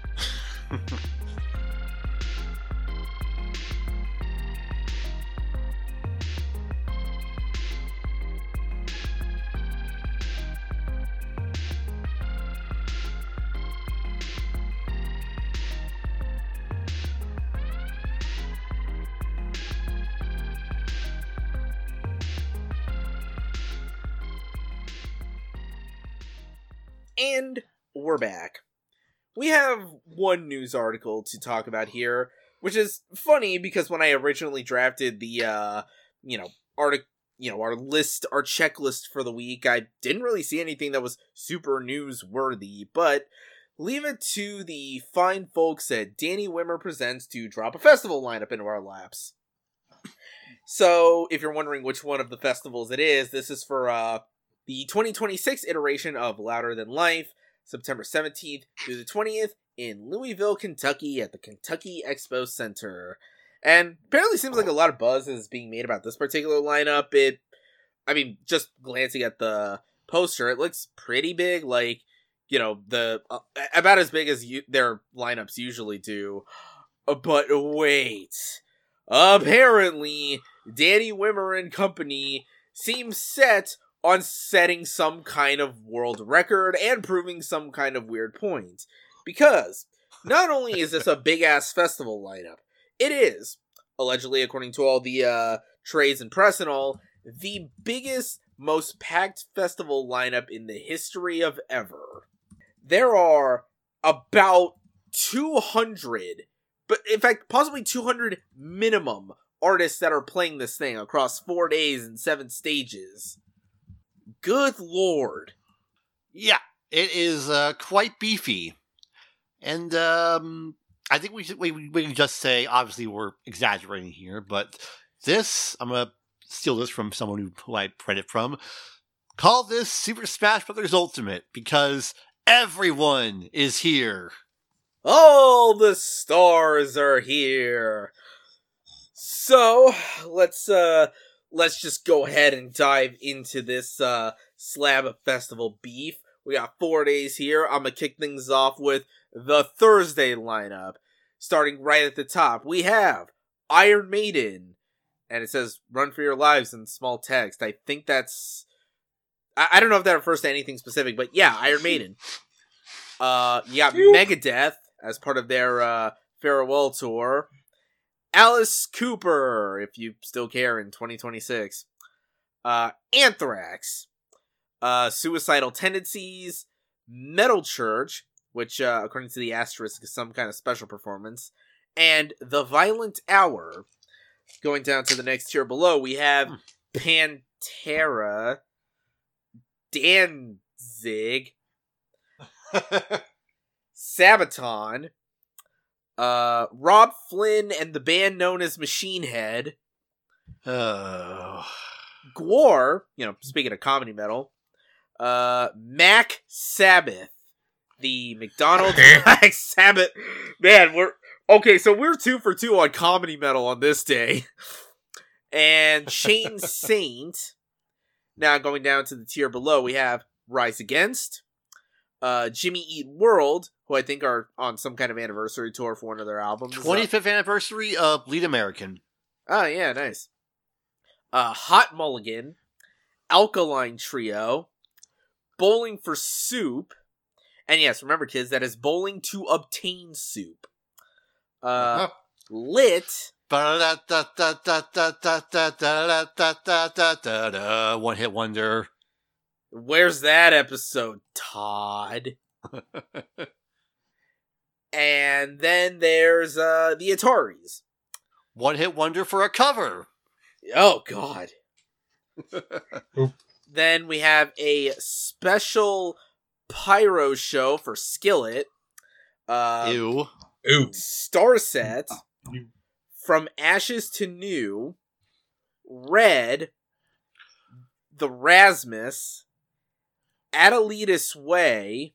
And we're back. We have one news article to talk about here, which is funny because when I originally drafted the, uh, you know, artic- you know, our list, our checklist for the week, I didn't really see anything that was super newsworthy, but leave it to the fine folks at Danny Wimmer Presents to drop a festival lineup into our laps. So, if you're wondering which one of the festivals it is, this is for, uh, the twenty twenty-six iteration of Louder Than Life, September seventeenth through the twentieth in Louisville, Kentucky at the Kentucky Expo Center. And apparently seems like a lot of buzz is being made about this particular lineup. It, I mean, just glancing at the poster, it looks pretty big, like, you know, the uh, about as big as you, their lineups usually do. But wait, apparently Danny Wimmer and company seem set on setting some kind of world record and proving some kind of weird point. Because not only is this a big-ass festival lineup, it is, allegedly according to all the uh, trades and press and all, the biggest, most packed festival lineup in the history of ever. There are about two hundred, but in fact, possibly two hundred minimum artists that are playing this thing across four days and seven stages. Good lord. Yeah, it is uh, quite beefy. And um, I think we should we, we can just say, obviously we're exaggerating here, but this, I'm going to steal this from someone who, who I read it from, call this Super Smash Bros. Ultimate, because everyone is here. All the stars are here. So, let's, uh... Let's just go ahead and dive into this uh, slab of festival beef. We got four days here. I'm gonna kick things off with the Thursday lineup. Starting right at the top, we have Iron Maiden. And it says, Run for Your Lives in small text. I think that's... I, I don't know if that refers to anything specific, but yeah, Iron Maiden. Uh, you got Megadeth as part of their uh, farewell tour. Alice Cooper, if you still care in twenty twenty-six. Uh, Anthrax. Uh, Suicidal Tendencies. Metal Church, which, uh, according to the asterisk, is some kind of special performance. And The Violent Hour. Going down to the next tier below, we have Pantera. Danzig. Sabaton. Uh, Rob Flynn and the band known as Machine Head. Oh. Gwar, you know, speaking of comedy metal. Uh, Mac Sabbath. The McDonald's Black Sabbath. Man, we're... Okay, so we're two for two on comedy metal on this day. And Shane Saint. Now going down to the tier below, we have Rise Against. uh, Jimmy Eat World, who I think are on some kind of anniversary tour for one of their albums. twenty-fifth anniversary of Bleed American. Oh, yeah, nice. Uh, Hot Mulligan, Alkaline Trio, Bowling for Soup, and yes, remember kids, that is bowling to obtain soup. Uh, uh-huh. Lit. One hit wonder. Where's that episode, Todd? And then there's uh, the Ataris. One hit wonder for a cover. Oh, God. Then we have a special pyro show for Skillet. Uh, Ew. Ew. Starset. From Ashes to New. Red. The Rasmus. Adelitas Way.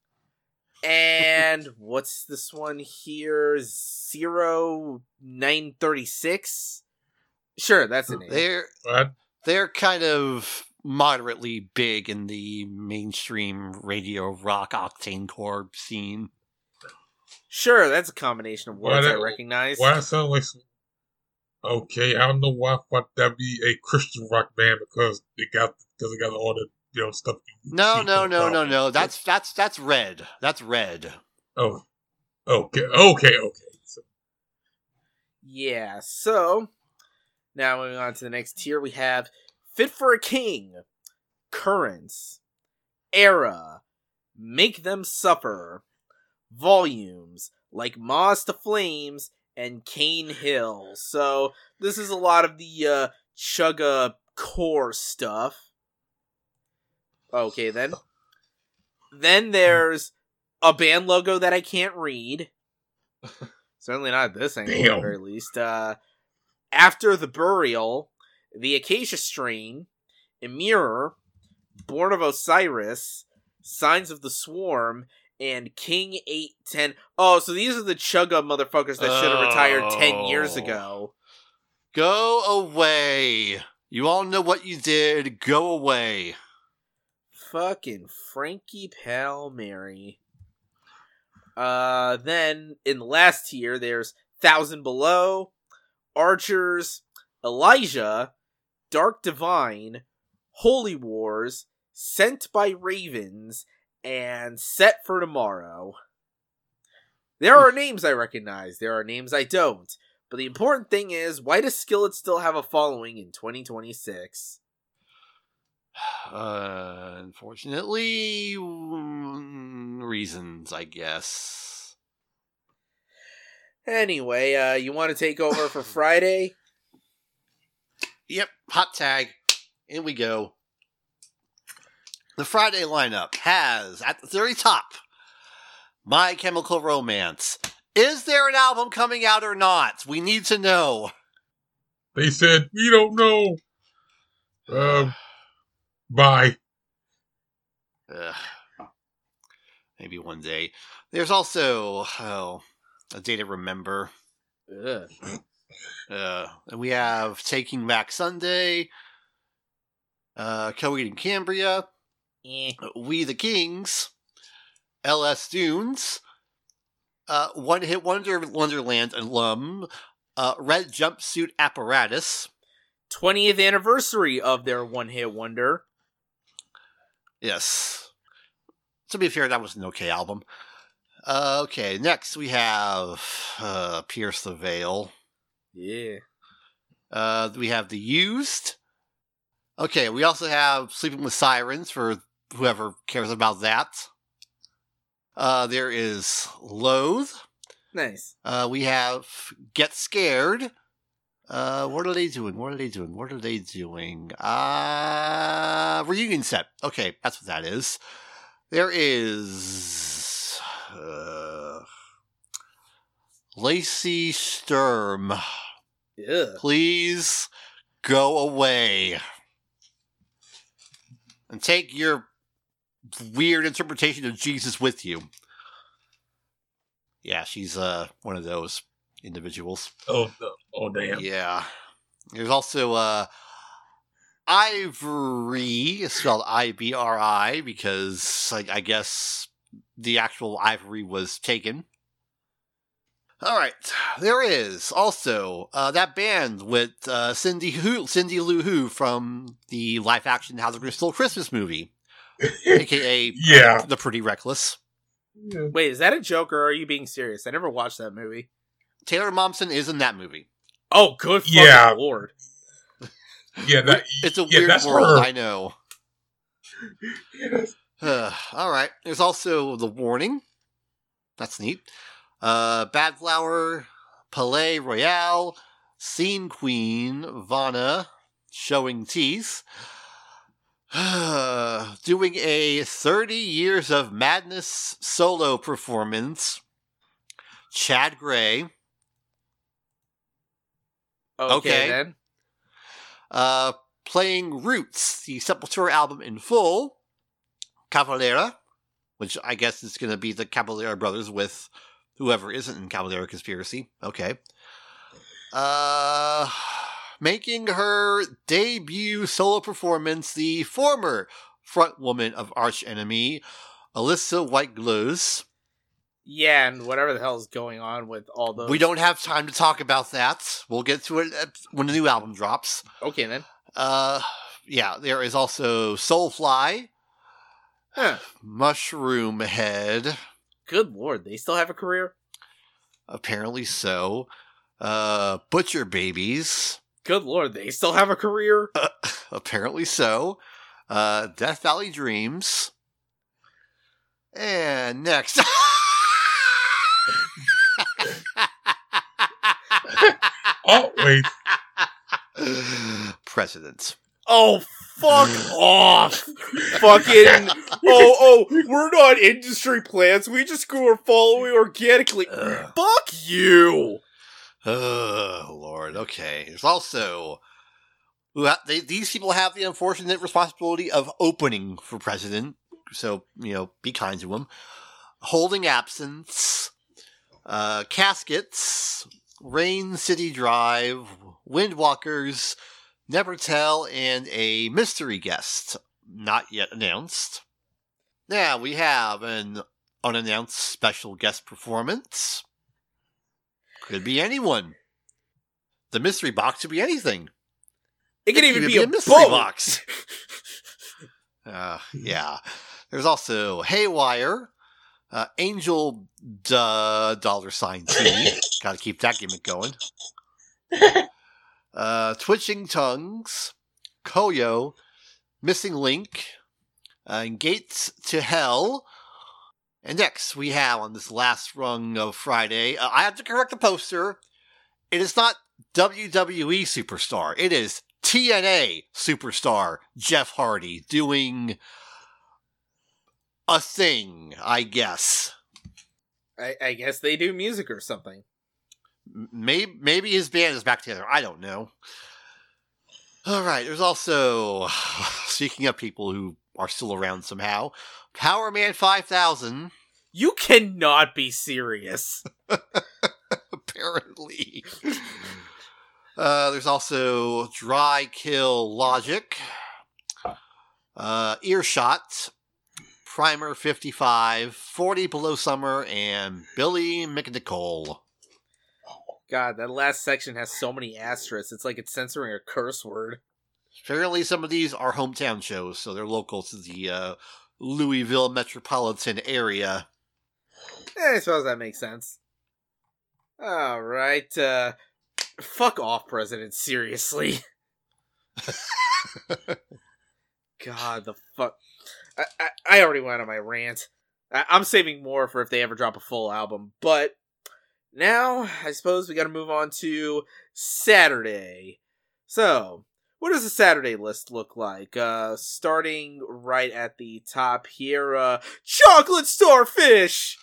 And what's this one here? Zero nine thirty six. Sure, that's the name. They're What? they're kind of moderately big in the mainstream radio rock octane core scene. Sure, that's a combination of words Why I that- recognize. Why that sound like some... Okay, I don't know why I thought that'd be a Christian rock band because they got because they got all the you know stuff. you No, see no, from no, the no, album. no. That's that's that's red. That's red. Oh, okay, okay, okay. So, Yeah, so now moving on to the next tier, we have Fit for a King, Currents, Era, Make Them Suffer, Volumes, Like Moss to Flames, and Cane Hill. So this is a lot of the uh, Chugga core stuff. Okay, then. Then there's a band logo that I can't read. Certainly not at this angle, at the Damn. very least. Uh, After the Burial, The Acacia Strain, Emir, Born of Osiris, Signs of the Swarm, and King eight ten. Oh, so these are the Chugga motherfuckers that should have retired ten years Oh. ago. Go away. You all know what you did. Go away. Fucking Frankie Palmieri. Uh, then, in the last tier, there's Thousand Below, Archers, Elijah, Dark Divine, Holy Wars, Sent by Ravens, and Set for Tomorrow. There are names I recognize, there are names I don't, but the important thing is, why does Skillet still have a following in twenty twenty-six? Uh, unfortunately, mm, reasons, I guess. Anyway, uh, you want to take over for Friday? Yep, hot tag. In we go. The Friday lineup has, at the very top, My Chemical Romance. Is there an album coming out or not? We need to know. they said we don't know. Um, bye. Ugh. Maybe one day. There's also, oh, A Day to Remember. Ugh. Uh, and we have Taking Back Sunday, uh, Coheed and Cambria, Eh. We the Kings, L S Dunes, uh, One Hit Wonder Wonderland alum, uh, Red Jumpsuit Apparatus. twentieth anniversary of their one-hit wonder. Yes. To be fair, that was an okay album. Uh, okay, next we have uh, Pierce the Veil. Yeah. Uh, we have The Used. Okay, we also have Sleeping with Sirens for whoever cares about that. Uh, there is Loathe. Nice. Uh, we have Get Scared. Uh, what are they doing? What are they doing? What are they doing? Uh, reunion set. Okay, that's what that is. There is uh, Lacey Sturm. Yeah. Please go away. And take your weird interpretation of Jesus with you. Yeah, she's uh one of those individuals. Oh, no. Oh, damn. Yeah. There's also uh Ivory, spelled I B R I, because I, I guess the actual ivory was taken. All right, there is also uh, that band with uh, Cindy Who, Cindy Lou Who from the live-action How the Grinch Stole Christmas movie, aka Yeah. uh, The Pretty Reckless. Yeah. Wait, is that a joke or are you being serious? I never watched that movie. Taylor Momsen is in that movie. Oh, good fucking Yeah. lord. Yeah, that, It's a yeah, weird that's world, her. I know. Yeah, that's- Uh, all right, there's also The Warning. That's neat. Uh, Badflower, Palais Royale, Scene Queen, Vanna, Showing Teeth, doing a thirty Years of Madness solo performance, Chad Gray, Okay, Okay. then. uh, playing Roots, the Sepultura album in full, Cavalera, which I guess is going to be the Cavalera brothers with whoever isn't in Cavalera Conspiracy. Okay. Uh, making her debut solo performance, the former frontwoman of Arch Enemy, Alyssa Whiteglows. Yeah, and whatever the hell is going on with all those. We don't have time to talk about that. We'll get to it at- when the new album drops. Okay, then. Uh, yeah, there is also Soulfly, Huh. Mushroom Head, Good lord, they still have a career? apparently so. Uh, Butcher Babies, Good lord, they still have a career? uh, apparently so. Uh, Death Valley Dreams. And next. Oh, wait. President. Oh, fuck off! Fucking. Oh, oh, we're not industry plants. We just grew our following organically. Ugh. Fuck you! Oh, Lord. Okay. There's also. who ha- They, these people have the unfortunate responsibility of opening for president. So, you know, be kind to them. Holding Absence. Uh, Caskets. Rain City Drive. Windwalkers. Never Tell, and a mystery guest, not yet announced. Now we have an unannounced special guest performance. Could be anyone. The mystery box could be anything. It could It even could be, be a, a mystery boat. box. Uh, yeah. There's also Haywire, uh, Angel duh, Dollar Sign T. Gotta keep that gimmick going. Uh, Twitching Tongues, Koyo, Missing Link, uh, Gates to Hell. And next we have on this last rung of Friday, uh, I have to correct the poster. It is not W W E Superstar. It is T N A Superstar Jeff Hardy doing a thing, I guess. I, I guess they do music or something. Maybe, maybe his band is back together. I don't know. All right. There's also, speaking of people who are still around somehow, Power Man five thousand. You cannot be serious. Apparently. Uh, there's also Dry Kill Logic, uh, Earshot, Primer fifty-five, forty Below Summer, and Billy McNichol. God, that last section has so many asterisks. It's like it's censoring a curse word. Apparently, some of these are hometown shows, so they're local to the uh, Louisville metropolitan area. Eh, I suppose that makes sense. Alright, uh... fuck off, President, seriously. God, the fuck... I, I, I already went on my rant. I, I'm saving more for if they ever drop a full album, but... Now, I suppose we gotta move on to Saturday. So, what does the Saturday list look like? Uh, starting right at the top here, uh, Chocolate Starfish!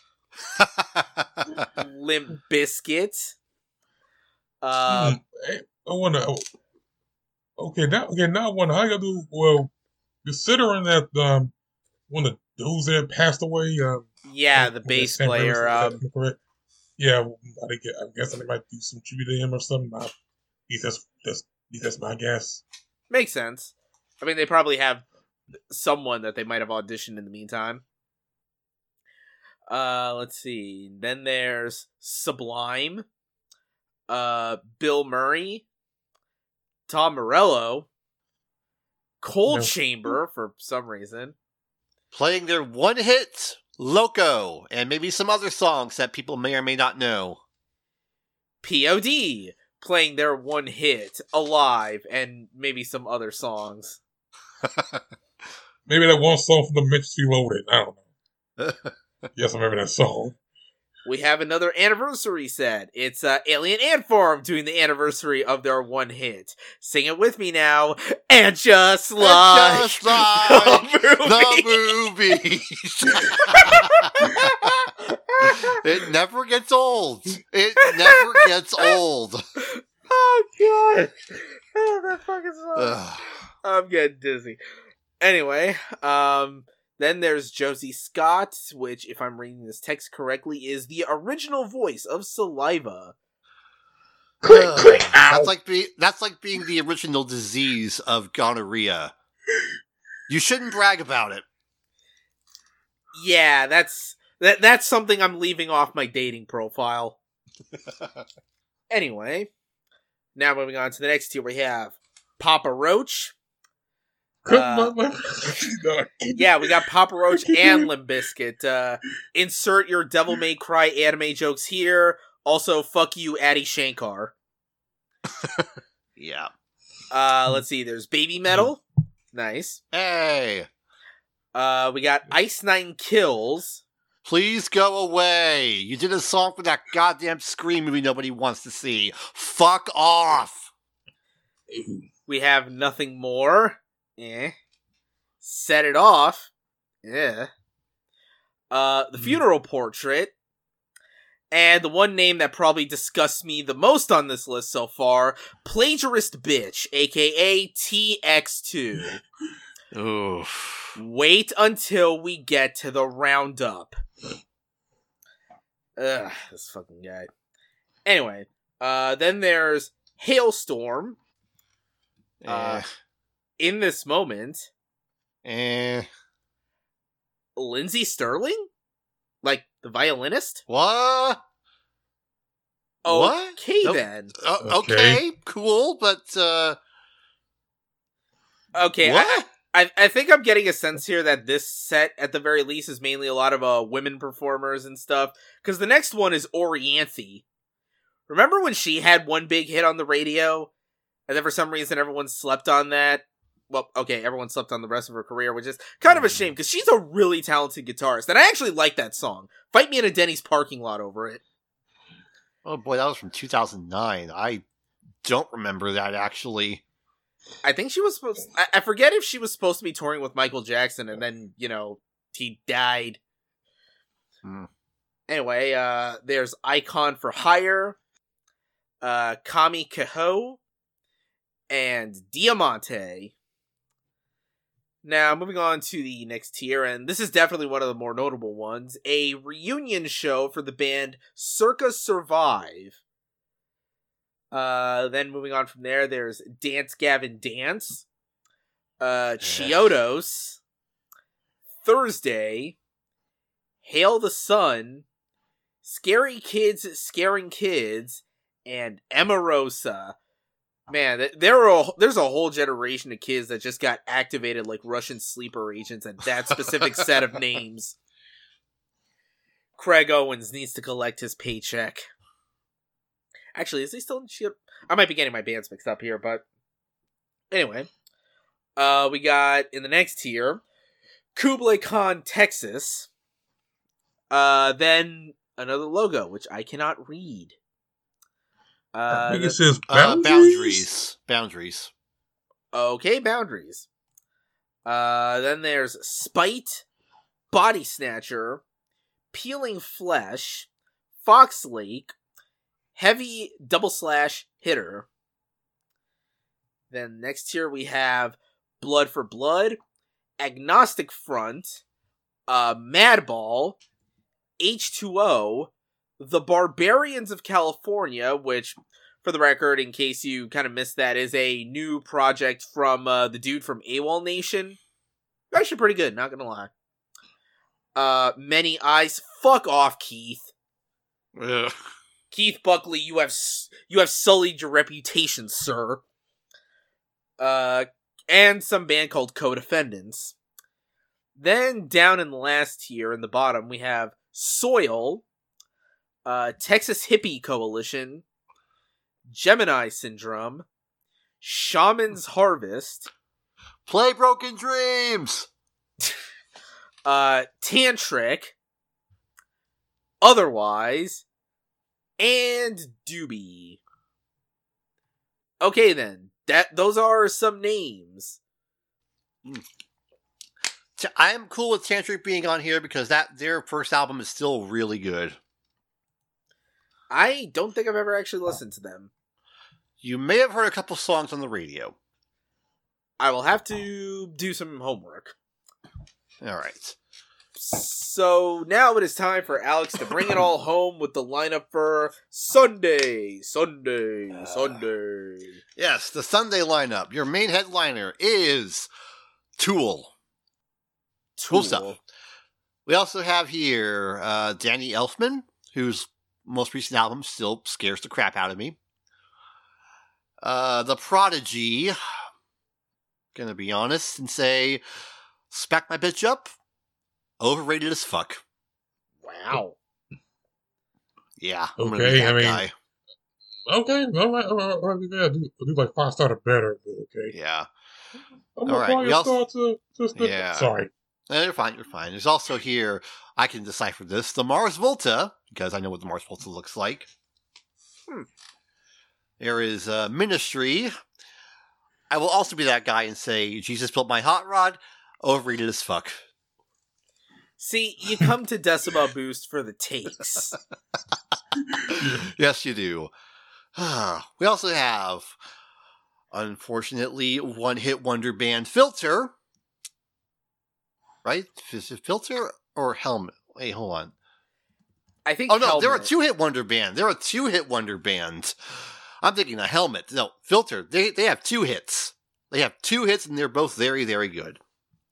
Limp Biscuit. Uh, Hmm, I wonder. Okay, now okay, now I wonder how you do. Well, considering that um, one of the dudes that passed away. Um, yeah, the was bass that Sam player. Rivers, Um, is that correct? Yeah, I think I'm guessing they might do some tribute to him or something. I, at least that's that's at least that's my guess. makes sense. I mean, they probably have someone that they might have auditioned in the meantime. Uh, let's see. Then there's Sublime, uh, Bill Murray, Tom Morello, Cold No. Chamber for some reason, Playing their one hit, Loco, and maybe some other songs that people may or may not know. P O D playing their one hit, Alive, and maybe some other songs. Maybe that one song from the Mitch Reloaded. I don't know. Yes, I remember that song. We have another anniversary set. It's uh, Alien Ant Farm doing the anniversary of their one hit. Sing it with me now. And just like, And just like the movie. the movies. It never gets old. It never gets old. Oh, God. Oh, that fucking song. Ugh. I'm getting dizzy. Anyway, um... then there's Josie Scott, which, if I'm reading this text correctly, is the original voice of Saliva. Click, Ugh. click, ow. That's like be that's like being the original disease of gonorrhea. You shouldn't brag about it. Yeah, that's that. That's something I'm leaving off my dating profile. Anyway, now moving on to the next tier, we have Papa Roach. Uh, No, yeah, we got Papa Roach and Limp Bizkit. Uh, insert your Devil May Cry anime jokes here. Also, fuck you, Addy Shankar. Yeah. Uh, let's see. There's Baby Metal. Nice. Hey, Uh, we got Ice Nine Kills. please go away. You did a song for that goddamn Scream movie nobody wants to see. Fuck off. We have Nothing More. Eh. Set It Off. Yeah. Uh, The Funeral Portrait. And the one name that probably disgusts me the most on this list so far, Plagiarist Bitch, aka T X two. Oof. Wait until we get to the roundup. Ugh, this fucking guy. Anyway, uh, then there's Hailstorm. Uh, Eh. In This Moment. Eh. Lindsey Sterling? Like, the violinist? What? What? Okay, Nope. then. Uh, Okay. okay, cool, but, uh... Okay, what? I, I I think I'm getting a sense here that this set, at the very least, is mainly a lot of uh, women performers and stuff. Because the next one is Orianthi. Remember when she had one big hit on the radio? And then for some reason everyone slept on that? Well, okay, everyone slept on the rest of her career, which is kind of a shame, because she's a really talented guitarist. And I actually like that song. Fight Me in a Denny's parking lot over it. Oh boy, that was from two thousand nine. I don't remember that, actually. I think she was supposed... I, I forget if she was supposed to be touring with Michael Jackson, and then, you know, he died. Hmm. Anyway, uh, there's Icon for Hire, uh, Kami Keho, and Diamante. Now, moving on to the next tier, and this is definitely one of the more notable ones, a reunion show for the band Circa Survive. Uh, then moving on from there, there's Dance Gavin Dance, uh, Chiodos, Thursday, Hail the Sun, Scary Kids Scaring Kids, and Emarosa. Man, there are a, there's a whole generation of kids that just got activated like Russian sleeper agents at that specific set of names. Craig Owens needs to collect his paycheck. Actually, is he still in shit? I might be getting my bands mixed up here, but anyway. Uh, we got, in the next tier, Kublai Khan, Texas. Uh, then another logo, which I cannot read. Uh, I think the- it says Uh, boundaries. boundaries. Boundaries. Okay, boundaries. Uh, then there's Spite, Body Snatcher, Peeling Flesh, Fox Lake, Heavy Double Slash Hitter. Then next here we have Blood for Blood, Agnostic Front, uh, Madball, H two O, The Barbarians of California, which, for the record, in case you kind of missed that, is a new project from uh, the dude from AWOL Nation. Actually pretty good, not gonna lie. Uh, Many Eyes. Fuck off, Keith. Ugh. Keith Buckley, you have s- you have sullied your reputation, sir. Uh, and some band called Co-Defendants. Then down in the last tier, in the bottom, we have Soil, uh, Texas Hippie Coalition, Gemini Syndrome, Shaman's Harvest, Play Broken Dreams! uh, Tantric, Otherwise, and Doobie. Okay then, that those are some names. I am cool with Tantric being on here because that their first album is still really good. I don't think I've ever actually listened to them. You may have heard a couple songs on the radio. I will have to do some homework. All right. So now it is time for Alex to bring it all home with the lineup for Sunday, Sunday, Uh, Sunday. Yes, the Sunday lineup. Your main headliner is Tool. Cool stuff. We also have here uh, Danny Elfman, whose most recent album still scares the crap out of me. Uh, the Prodigy. Gonna be honest and say, Smack My Bitch Up. Overrated as fuck. Wow. Yeah. I'm gonna Okay, be that I mean- guy. Okay, all right, all right, all right, yeah, do, do like five star or better. but Okay. Yeah. I'm All right, applying we also- star to just the, Yeah. Sorry. No, you're fine, you're fine. There's also here, I can decipher this, the Mars Volta, because I know what the Mars Volta looks like. Hmm. There is uh, Ministry. I will also be that guy and say, Jesus Built My Hot Rod, overrated as fuck. See, you come to Decibel Boost for the takes. Yes, you do. We also have, unfortunately, one-hit wonder band Filter. Right? Is it Filter or Helmet? Wait, hold on. I think Oh no, Helmet. they're a two-hit wonder band. They're a two-hit wonder band. I'm thinking a Helmet. No, Filter. They they have two hits. They have two hits, and they're both very, very good.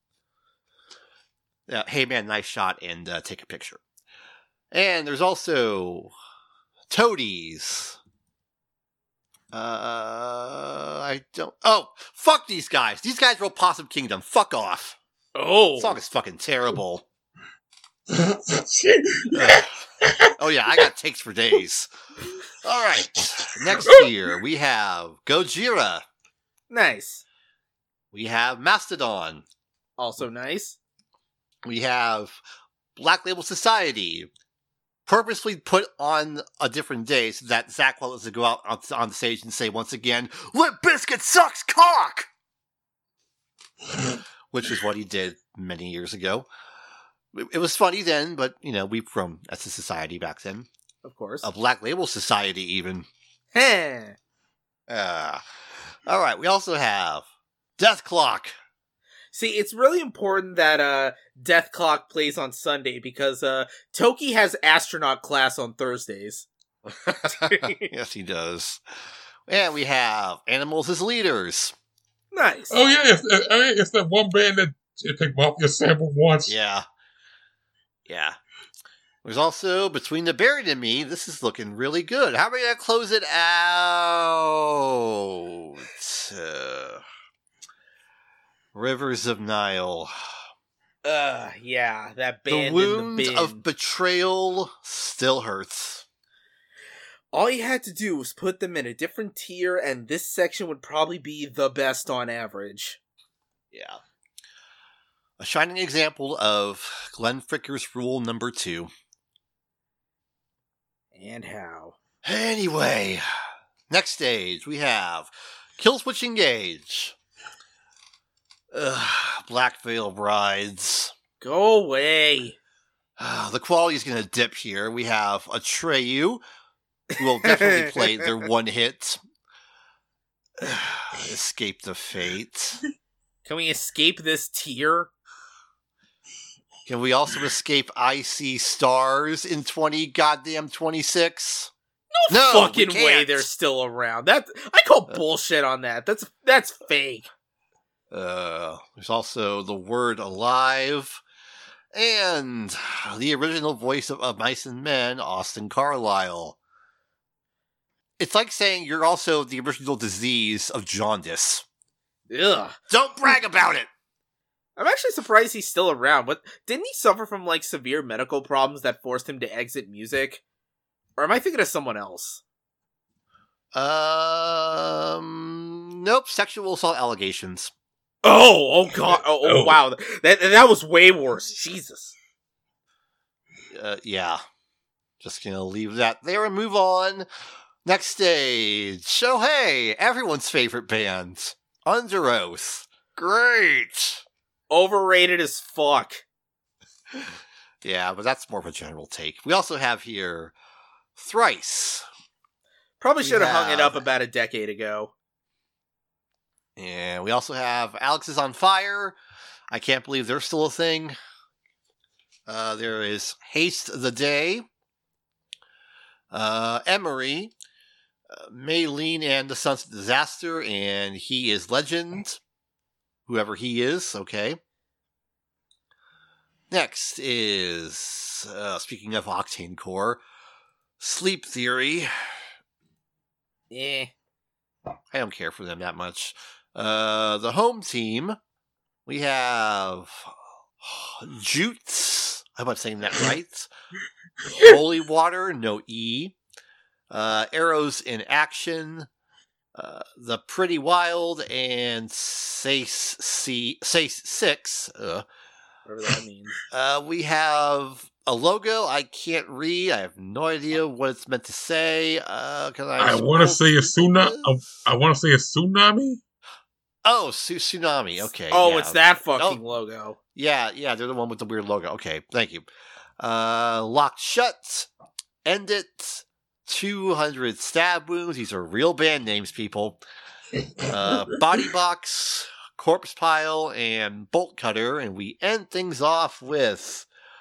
Yeah, Hey Man, Nice Shot, and uh, Take a Picture. And there's also Toadies. Uh, I don't. Oh, fuck these guys. These guys wrote Possum Kingdom. Fuck off. Oh. The song is fucking terrible. Ugh. Ugh. Oh yeah, I got takes for days. All right, next here we have Gojira. Nice. We have Mastodon. Also nice. We have Black Label Society. Purposely put on a different day so that Zach Wallace to go out on, on the stage and say once again, "Limp Bizkit sucks cock," which is what he did many years ago. It, it was funny then, but you know we've grown as a society back then. Of course. A Black Label Society, even. Heh. Uh, all right, we also have Death Clock. See, it's really important that uh, Death Clock plays on Sunday because uh, Toki has astronaut class on Thursdays. Yes, he does. And we have Animals as Leaders. Nice. Oh yeah, it's, uh, I mean, it's that one band that took Mafia sample once. Yeah. Yeah. There's also Between the Buried and Me. This is looking really good. How about I close it out? Uh, Rivers of Nile. Uh, yeah, that The band wound in the bin. of betrayal still hurts. All you had to do was put them in a different tier, and this section would probably be the best on average. Yeah. A shining example of Glenn Fricker's rule number two. And how? Anyway, next stage we have Killswitch Engage. Ugh, Black Veil Brides. Go away. Uh, the quality's gonna dip here. We have Atreyu, who will definitely play their one hit. Escape the Fate. Can we escape this tier? Can we also escape I See Stars in twenty goddamn twenty-six? No, we Fucking way can't. they're still around. That I call bullshit on that. That's that's fake. Uh, there's also The Word Alive. and the original voice of, of Mice and Men, Austin Carlisle. It's like saying you're also the original disease of jaundice. Ugh. Don't brag about it! I'm actually surprised he's still around. What, didn't he suffer from, like, severe medical problems that forced him to exit music? Or am I thinking of someone else? Um, nope, sexual assault allegations. Oh, oh god, oh, oh wow, that that was way worse. Jesus. Uh, yeah, just gonna leave that there and move on. Next stage. So hey, everyone's favorite band, Under Oath. Great. Overrated as fuck. Yeah, but that's more of a general take. We also have here Thrice. Probably should have hung it have- up about a decade ago. And we also have Alex is on Fire. I can't believe they're still a thing. Uh, there is Haste the Day. Uh, Emery. Uh, Maylene and the Sons of Disaster. And He is Legend. Whoever he is, okay. Next is, uh, speaking of Octane Core, Sleep Theory. Eh. I don't care for them that much. Uh, the home team, we have Jutes. I hope I'm saying that right. Holy Water, no E. Uh, Arrows in Action. Uh, the Pretty Wild and Sace C Sace Six. Uh, Whatever that means. uh, we have a logo I can't read. I have no idea what it's meant to say. Uh, can I? I want to say a scroll tsunami. through I, this? I want to say a tsunami. Oh, su- tsunami. Okay. Oh, yeah. it's that fucking Oh. logo. Yeah, yeah, they're the one with the weird logo. Okay, thank you. Uh, Locked Shut, End It, two hundred Stab Wounds. These are real band names, people. Uh, Body Box, Corpse Pile, and Bolt Cutter. And we end things off with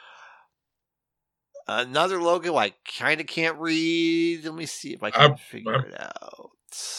another logo I kind of can't read. Let me see if I can I'm- figure I'm- it out.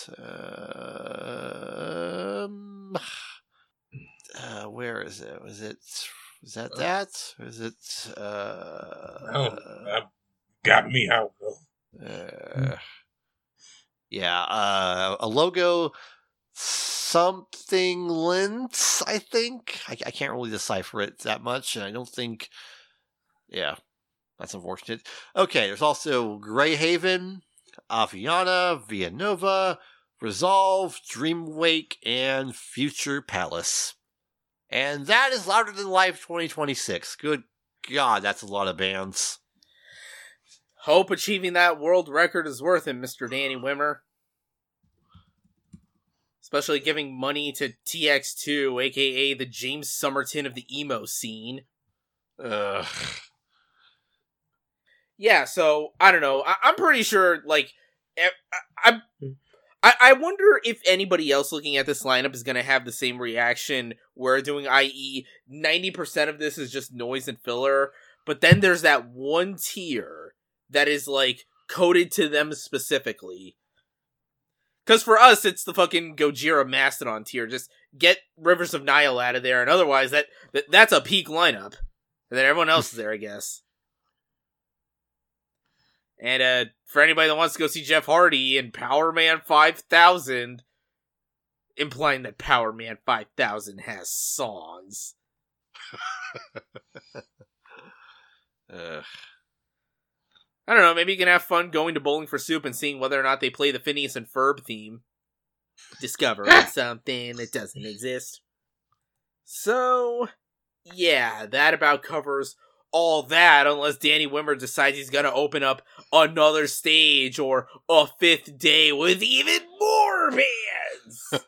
Um, uh, where is it? Was it? Was that that? Or is it? Uh, Oh, that got me out. uh, yeah, uh, a logo, something Lintz, I think. I, I can't really decipher it that much, and I don't think. Yeah, that's unfortunate. Okay, there's also Greyhaven, Aviana, Villanova, Resolve, Dreamwake, and Future Palace. And that is Louder Than Life twenty twenty-six. Good God, that's a lot of bands. Hope achieving that world record is worth it, Mister Danny Wimmer. Especially giving money to T X two, aka the James Somerton of the emo scene. Ugh. Yeah, so, I don't know. I- I'm pretty sure, like, I, I, I, I wonder if anybody else looking at this lineup is going to have the same reaction we're doing, that is ninety percent of this is just noise and filler, but then there's that one tier that is, like, coded to them specifically. Because for us, it's the fucking Gojira Mastodon tier. Just get Rivers of Nile out of there, and otherwise, that, that that's a peak lineup. And then everyone else is there, I guess. And uh, for anybody that wants to go see Jeff Hardy in Power Man five thousand, implying that Power Man five thousand has songs. Ugh. I don't know, maybe you can have fun going to Bowling for Soup and seeing whether or not they play the Phineas and Ferb theme. Discovering something that doesn't exist. So, yeah, that about covers all that, unless Danny Wimmer decides he's gonna open up another stage or a fifth day with even more bands.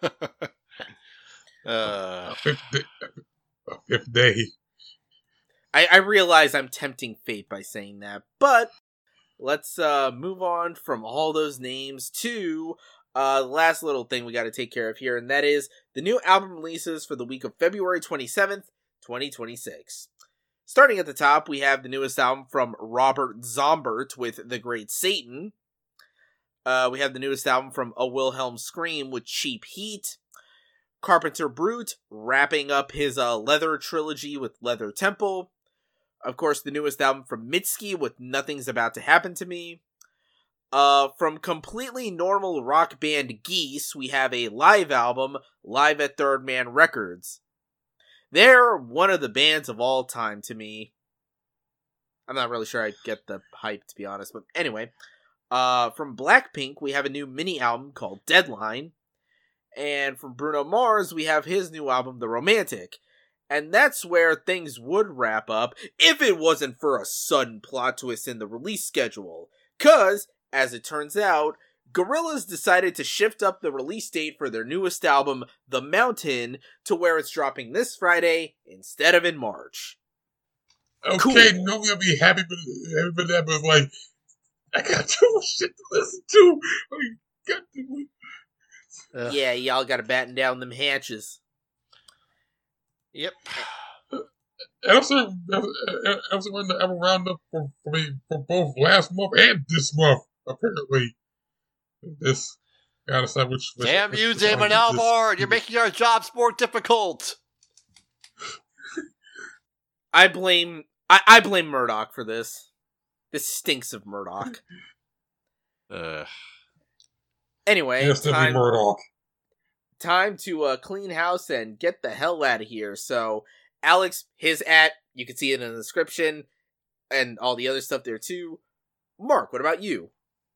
uh, A fifth day. A fifth day. I, I realize I'm tempting fate by saying that, but let's uh, move on from all those names to uh, the last little thing we gotta take care of here, and that is the new album releases for the week of February twenty-seventh, twenty twenty-six. Starting at the top, we have the newest album from Robert Zombert with The Great Satan. Uh, we have the newest album from A Wilhelm Scream with Cheap Heat. Carpenter Brute wrapping up his uh, Leather trilogy with Leather Temple. Of course, the newest album from Mitski with Nothing's About to Happen to Me. Uh, from completely normal rock band Geese, we have a live album, Live at Third Man Records. They're one of the bands of all time to me. I'm not really sure I get the hype, to be honest, but anyway. Uh, from Blackpink, we have a new mini album called Deadline. And from Bruno Mars, we have his new album, The Romantic. And that's where things would wrap up if it wasn't for a sudden plot twist in the release schedule. Cause, as it turns out, Gorillaz decided to shift up the release date for their newest album, The Mountain, to where it's dropping this Friday instead of in March. Okay, Cool. nobody will be happy for, happy for that, but like, I got too much shit to listen to. I got to... Ugh. Yeah, y'all gotta batten down them hatches. Yep. And also, I also run the album roundup for, for me for both last month and this month, apparently. This, gotta decide which. which Damn which, you, which Damon one is this. Albarn! You're making our jobs more difficult. I blame I, I blame Murdoch for this. This stinks of Murdoch. Ugh. Anyway, Yes, to be time, Murdoch. time to uh, clean house and get the hell out of here. So, Alex, his at, you can see it in the description, and all the other stuff there too. Mark, what about you?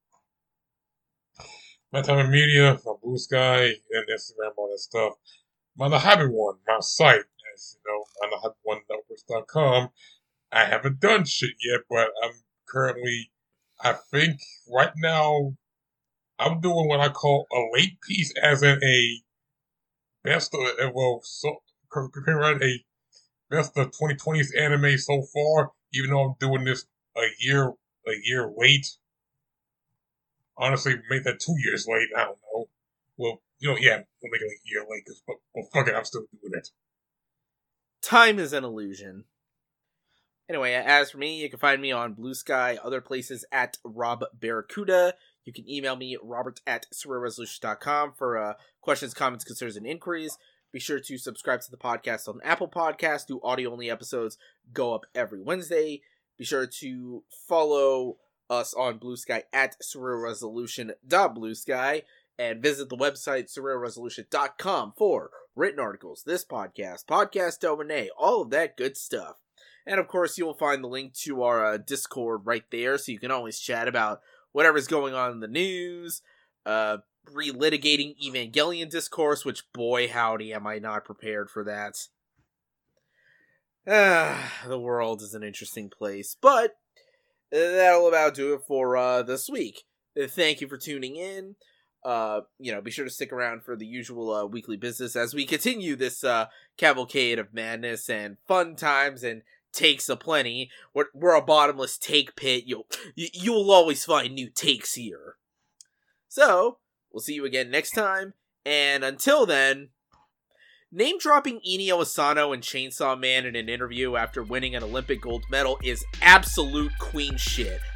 My time in media, my Blue Sky, and Instagram, all that stuff. My The Hobby One, my site, as you know, on the hobby one networks dot com. I haven't done shit yet, but I'm currently, I think right now, I'm doing what I call a late piece, as in a best of, well, so, comparing a best of twenty twenties anime so far, even though I'm doing this a year, a year late. Honestly, made that two years late. I don't know. Well, you know, yeah, we'll make it a year late, cause, but well, fuck it, I'm still doing it. Time is an illusion. Anyway, as for me, you can find me on Blue Sky, other places at Rob Barracuda. You can email me, robert at surreal resolution dot com for uh, questions, comments, concerns, and inquiries. Be sure to subscribe to the podcast on Apple Podcasts. Do audio-only episodes go up every Wednesday. Be sure to follow us on Blue Sky at surreal resolution dot blue sky and visit the website surreal resolution dot com for written articles, this podcast, podcast O and A, all of that good stuff. And of course, you'll find the link to our uh, Discord right there, so you can always chat about whatever's going on in the news, uh, relitigating Evangelion discourse, which, boy howdy, am I not prepared for that. Ah, the world is an interesting place, but that'll about do it for uh, this week. Thank you for tuning in. Uh, you know, be sure to stick around for the usual uh, weekly business as we continue this uh, cavalcade of madness and fun times and takes aplenty. We're, we're a bottomless take pit. You'll you, you'll always find new takes here. So we'll see you again next time. And until then, name dropping Inio Asano and Chainsaw Man in an interview after winning an Olympic gold medal is absolute queen shit.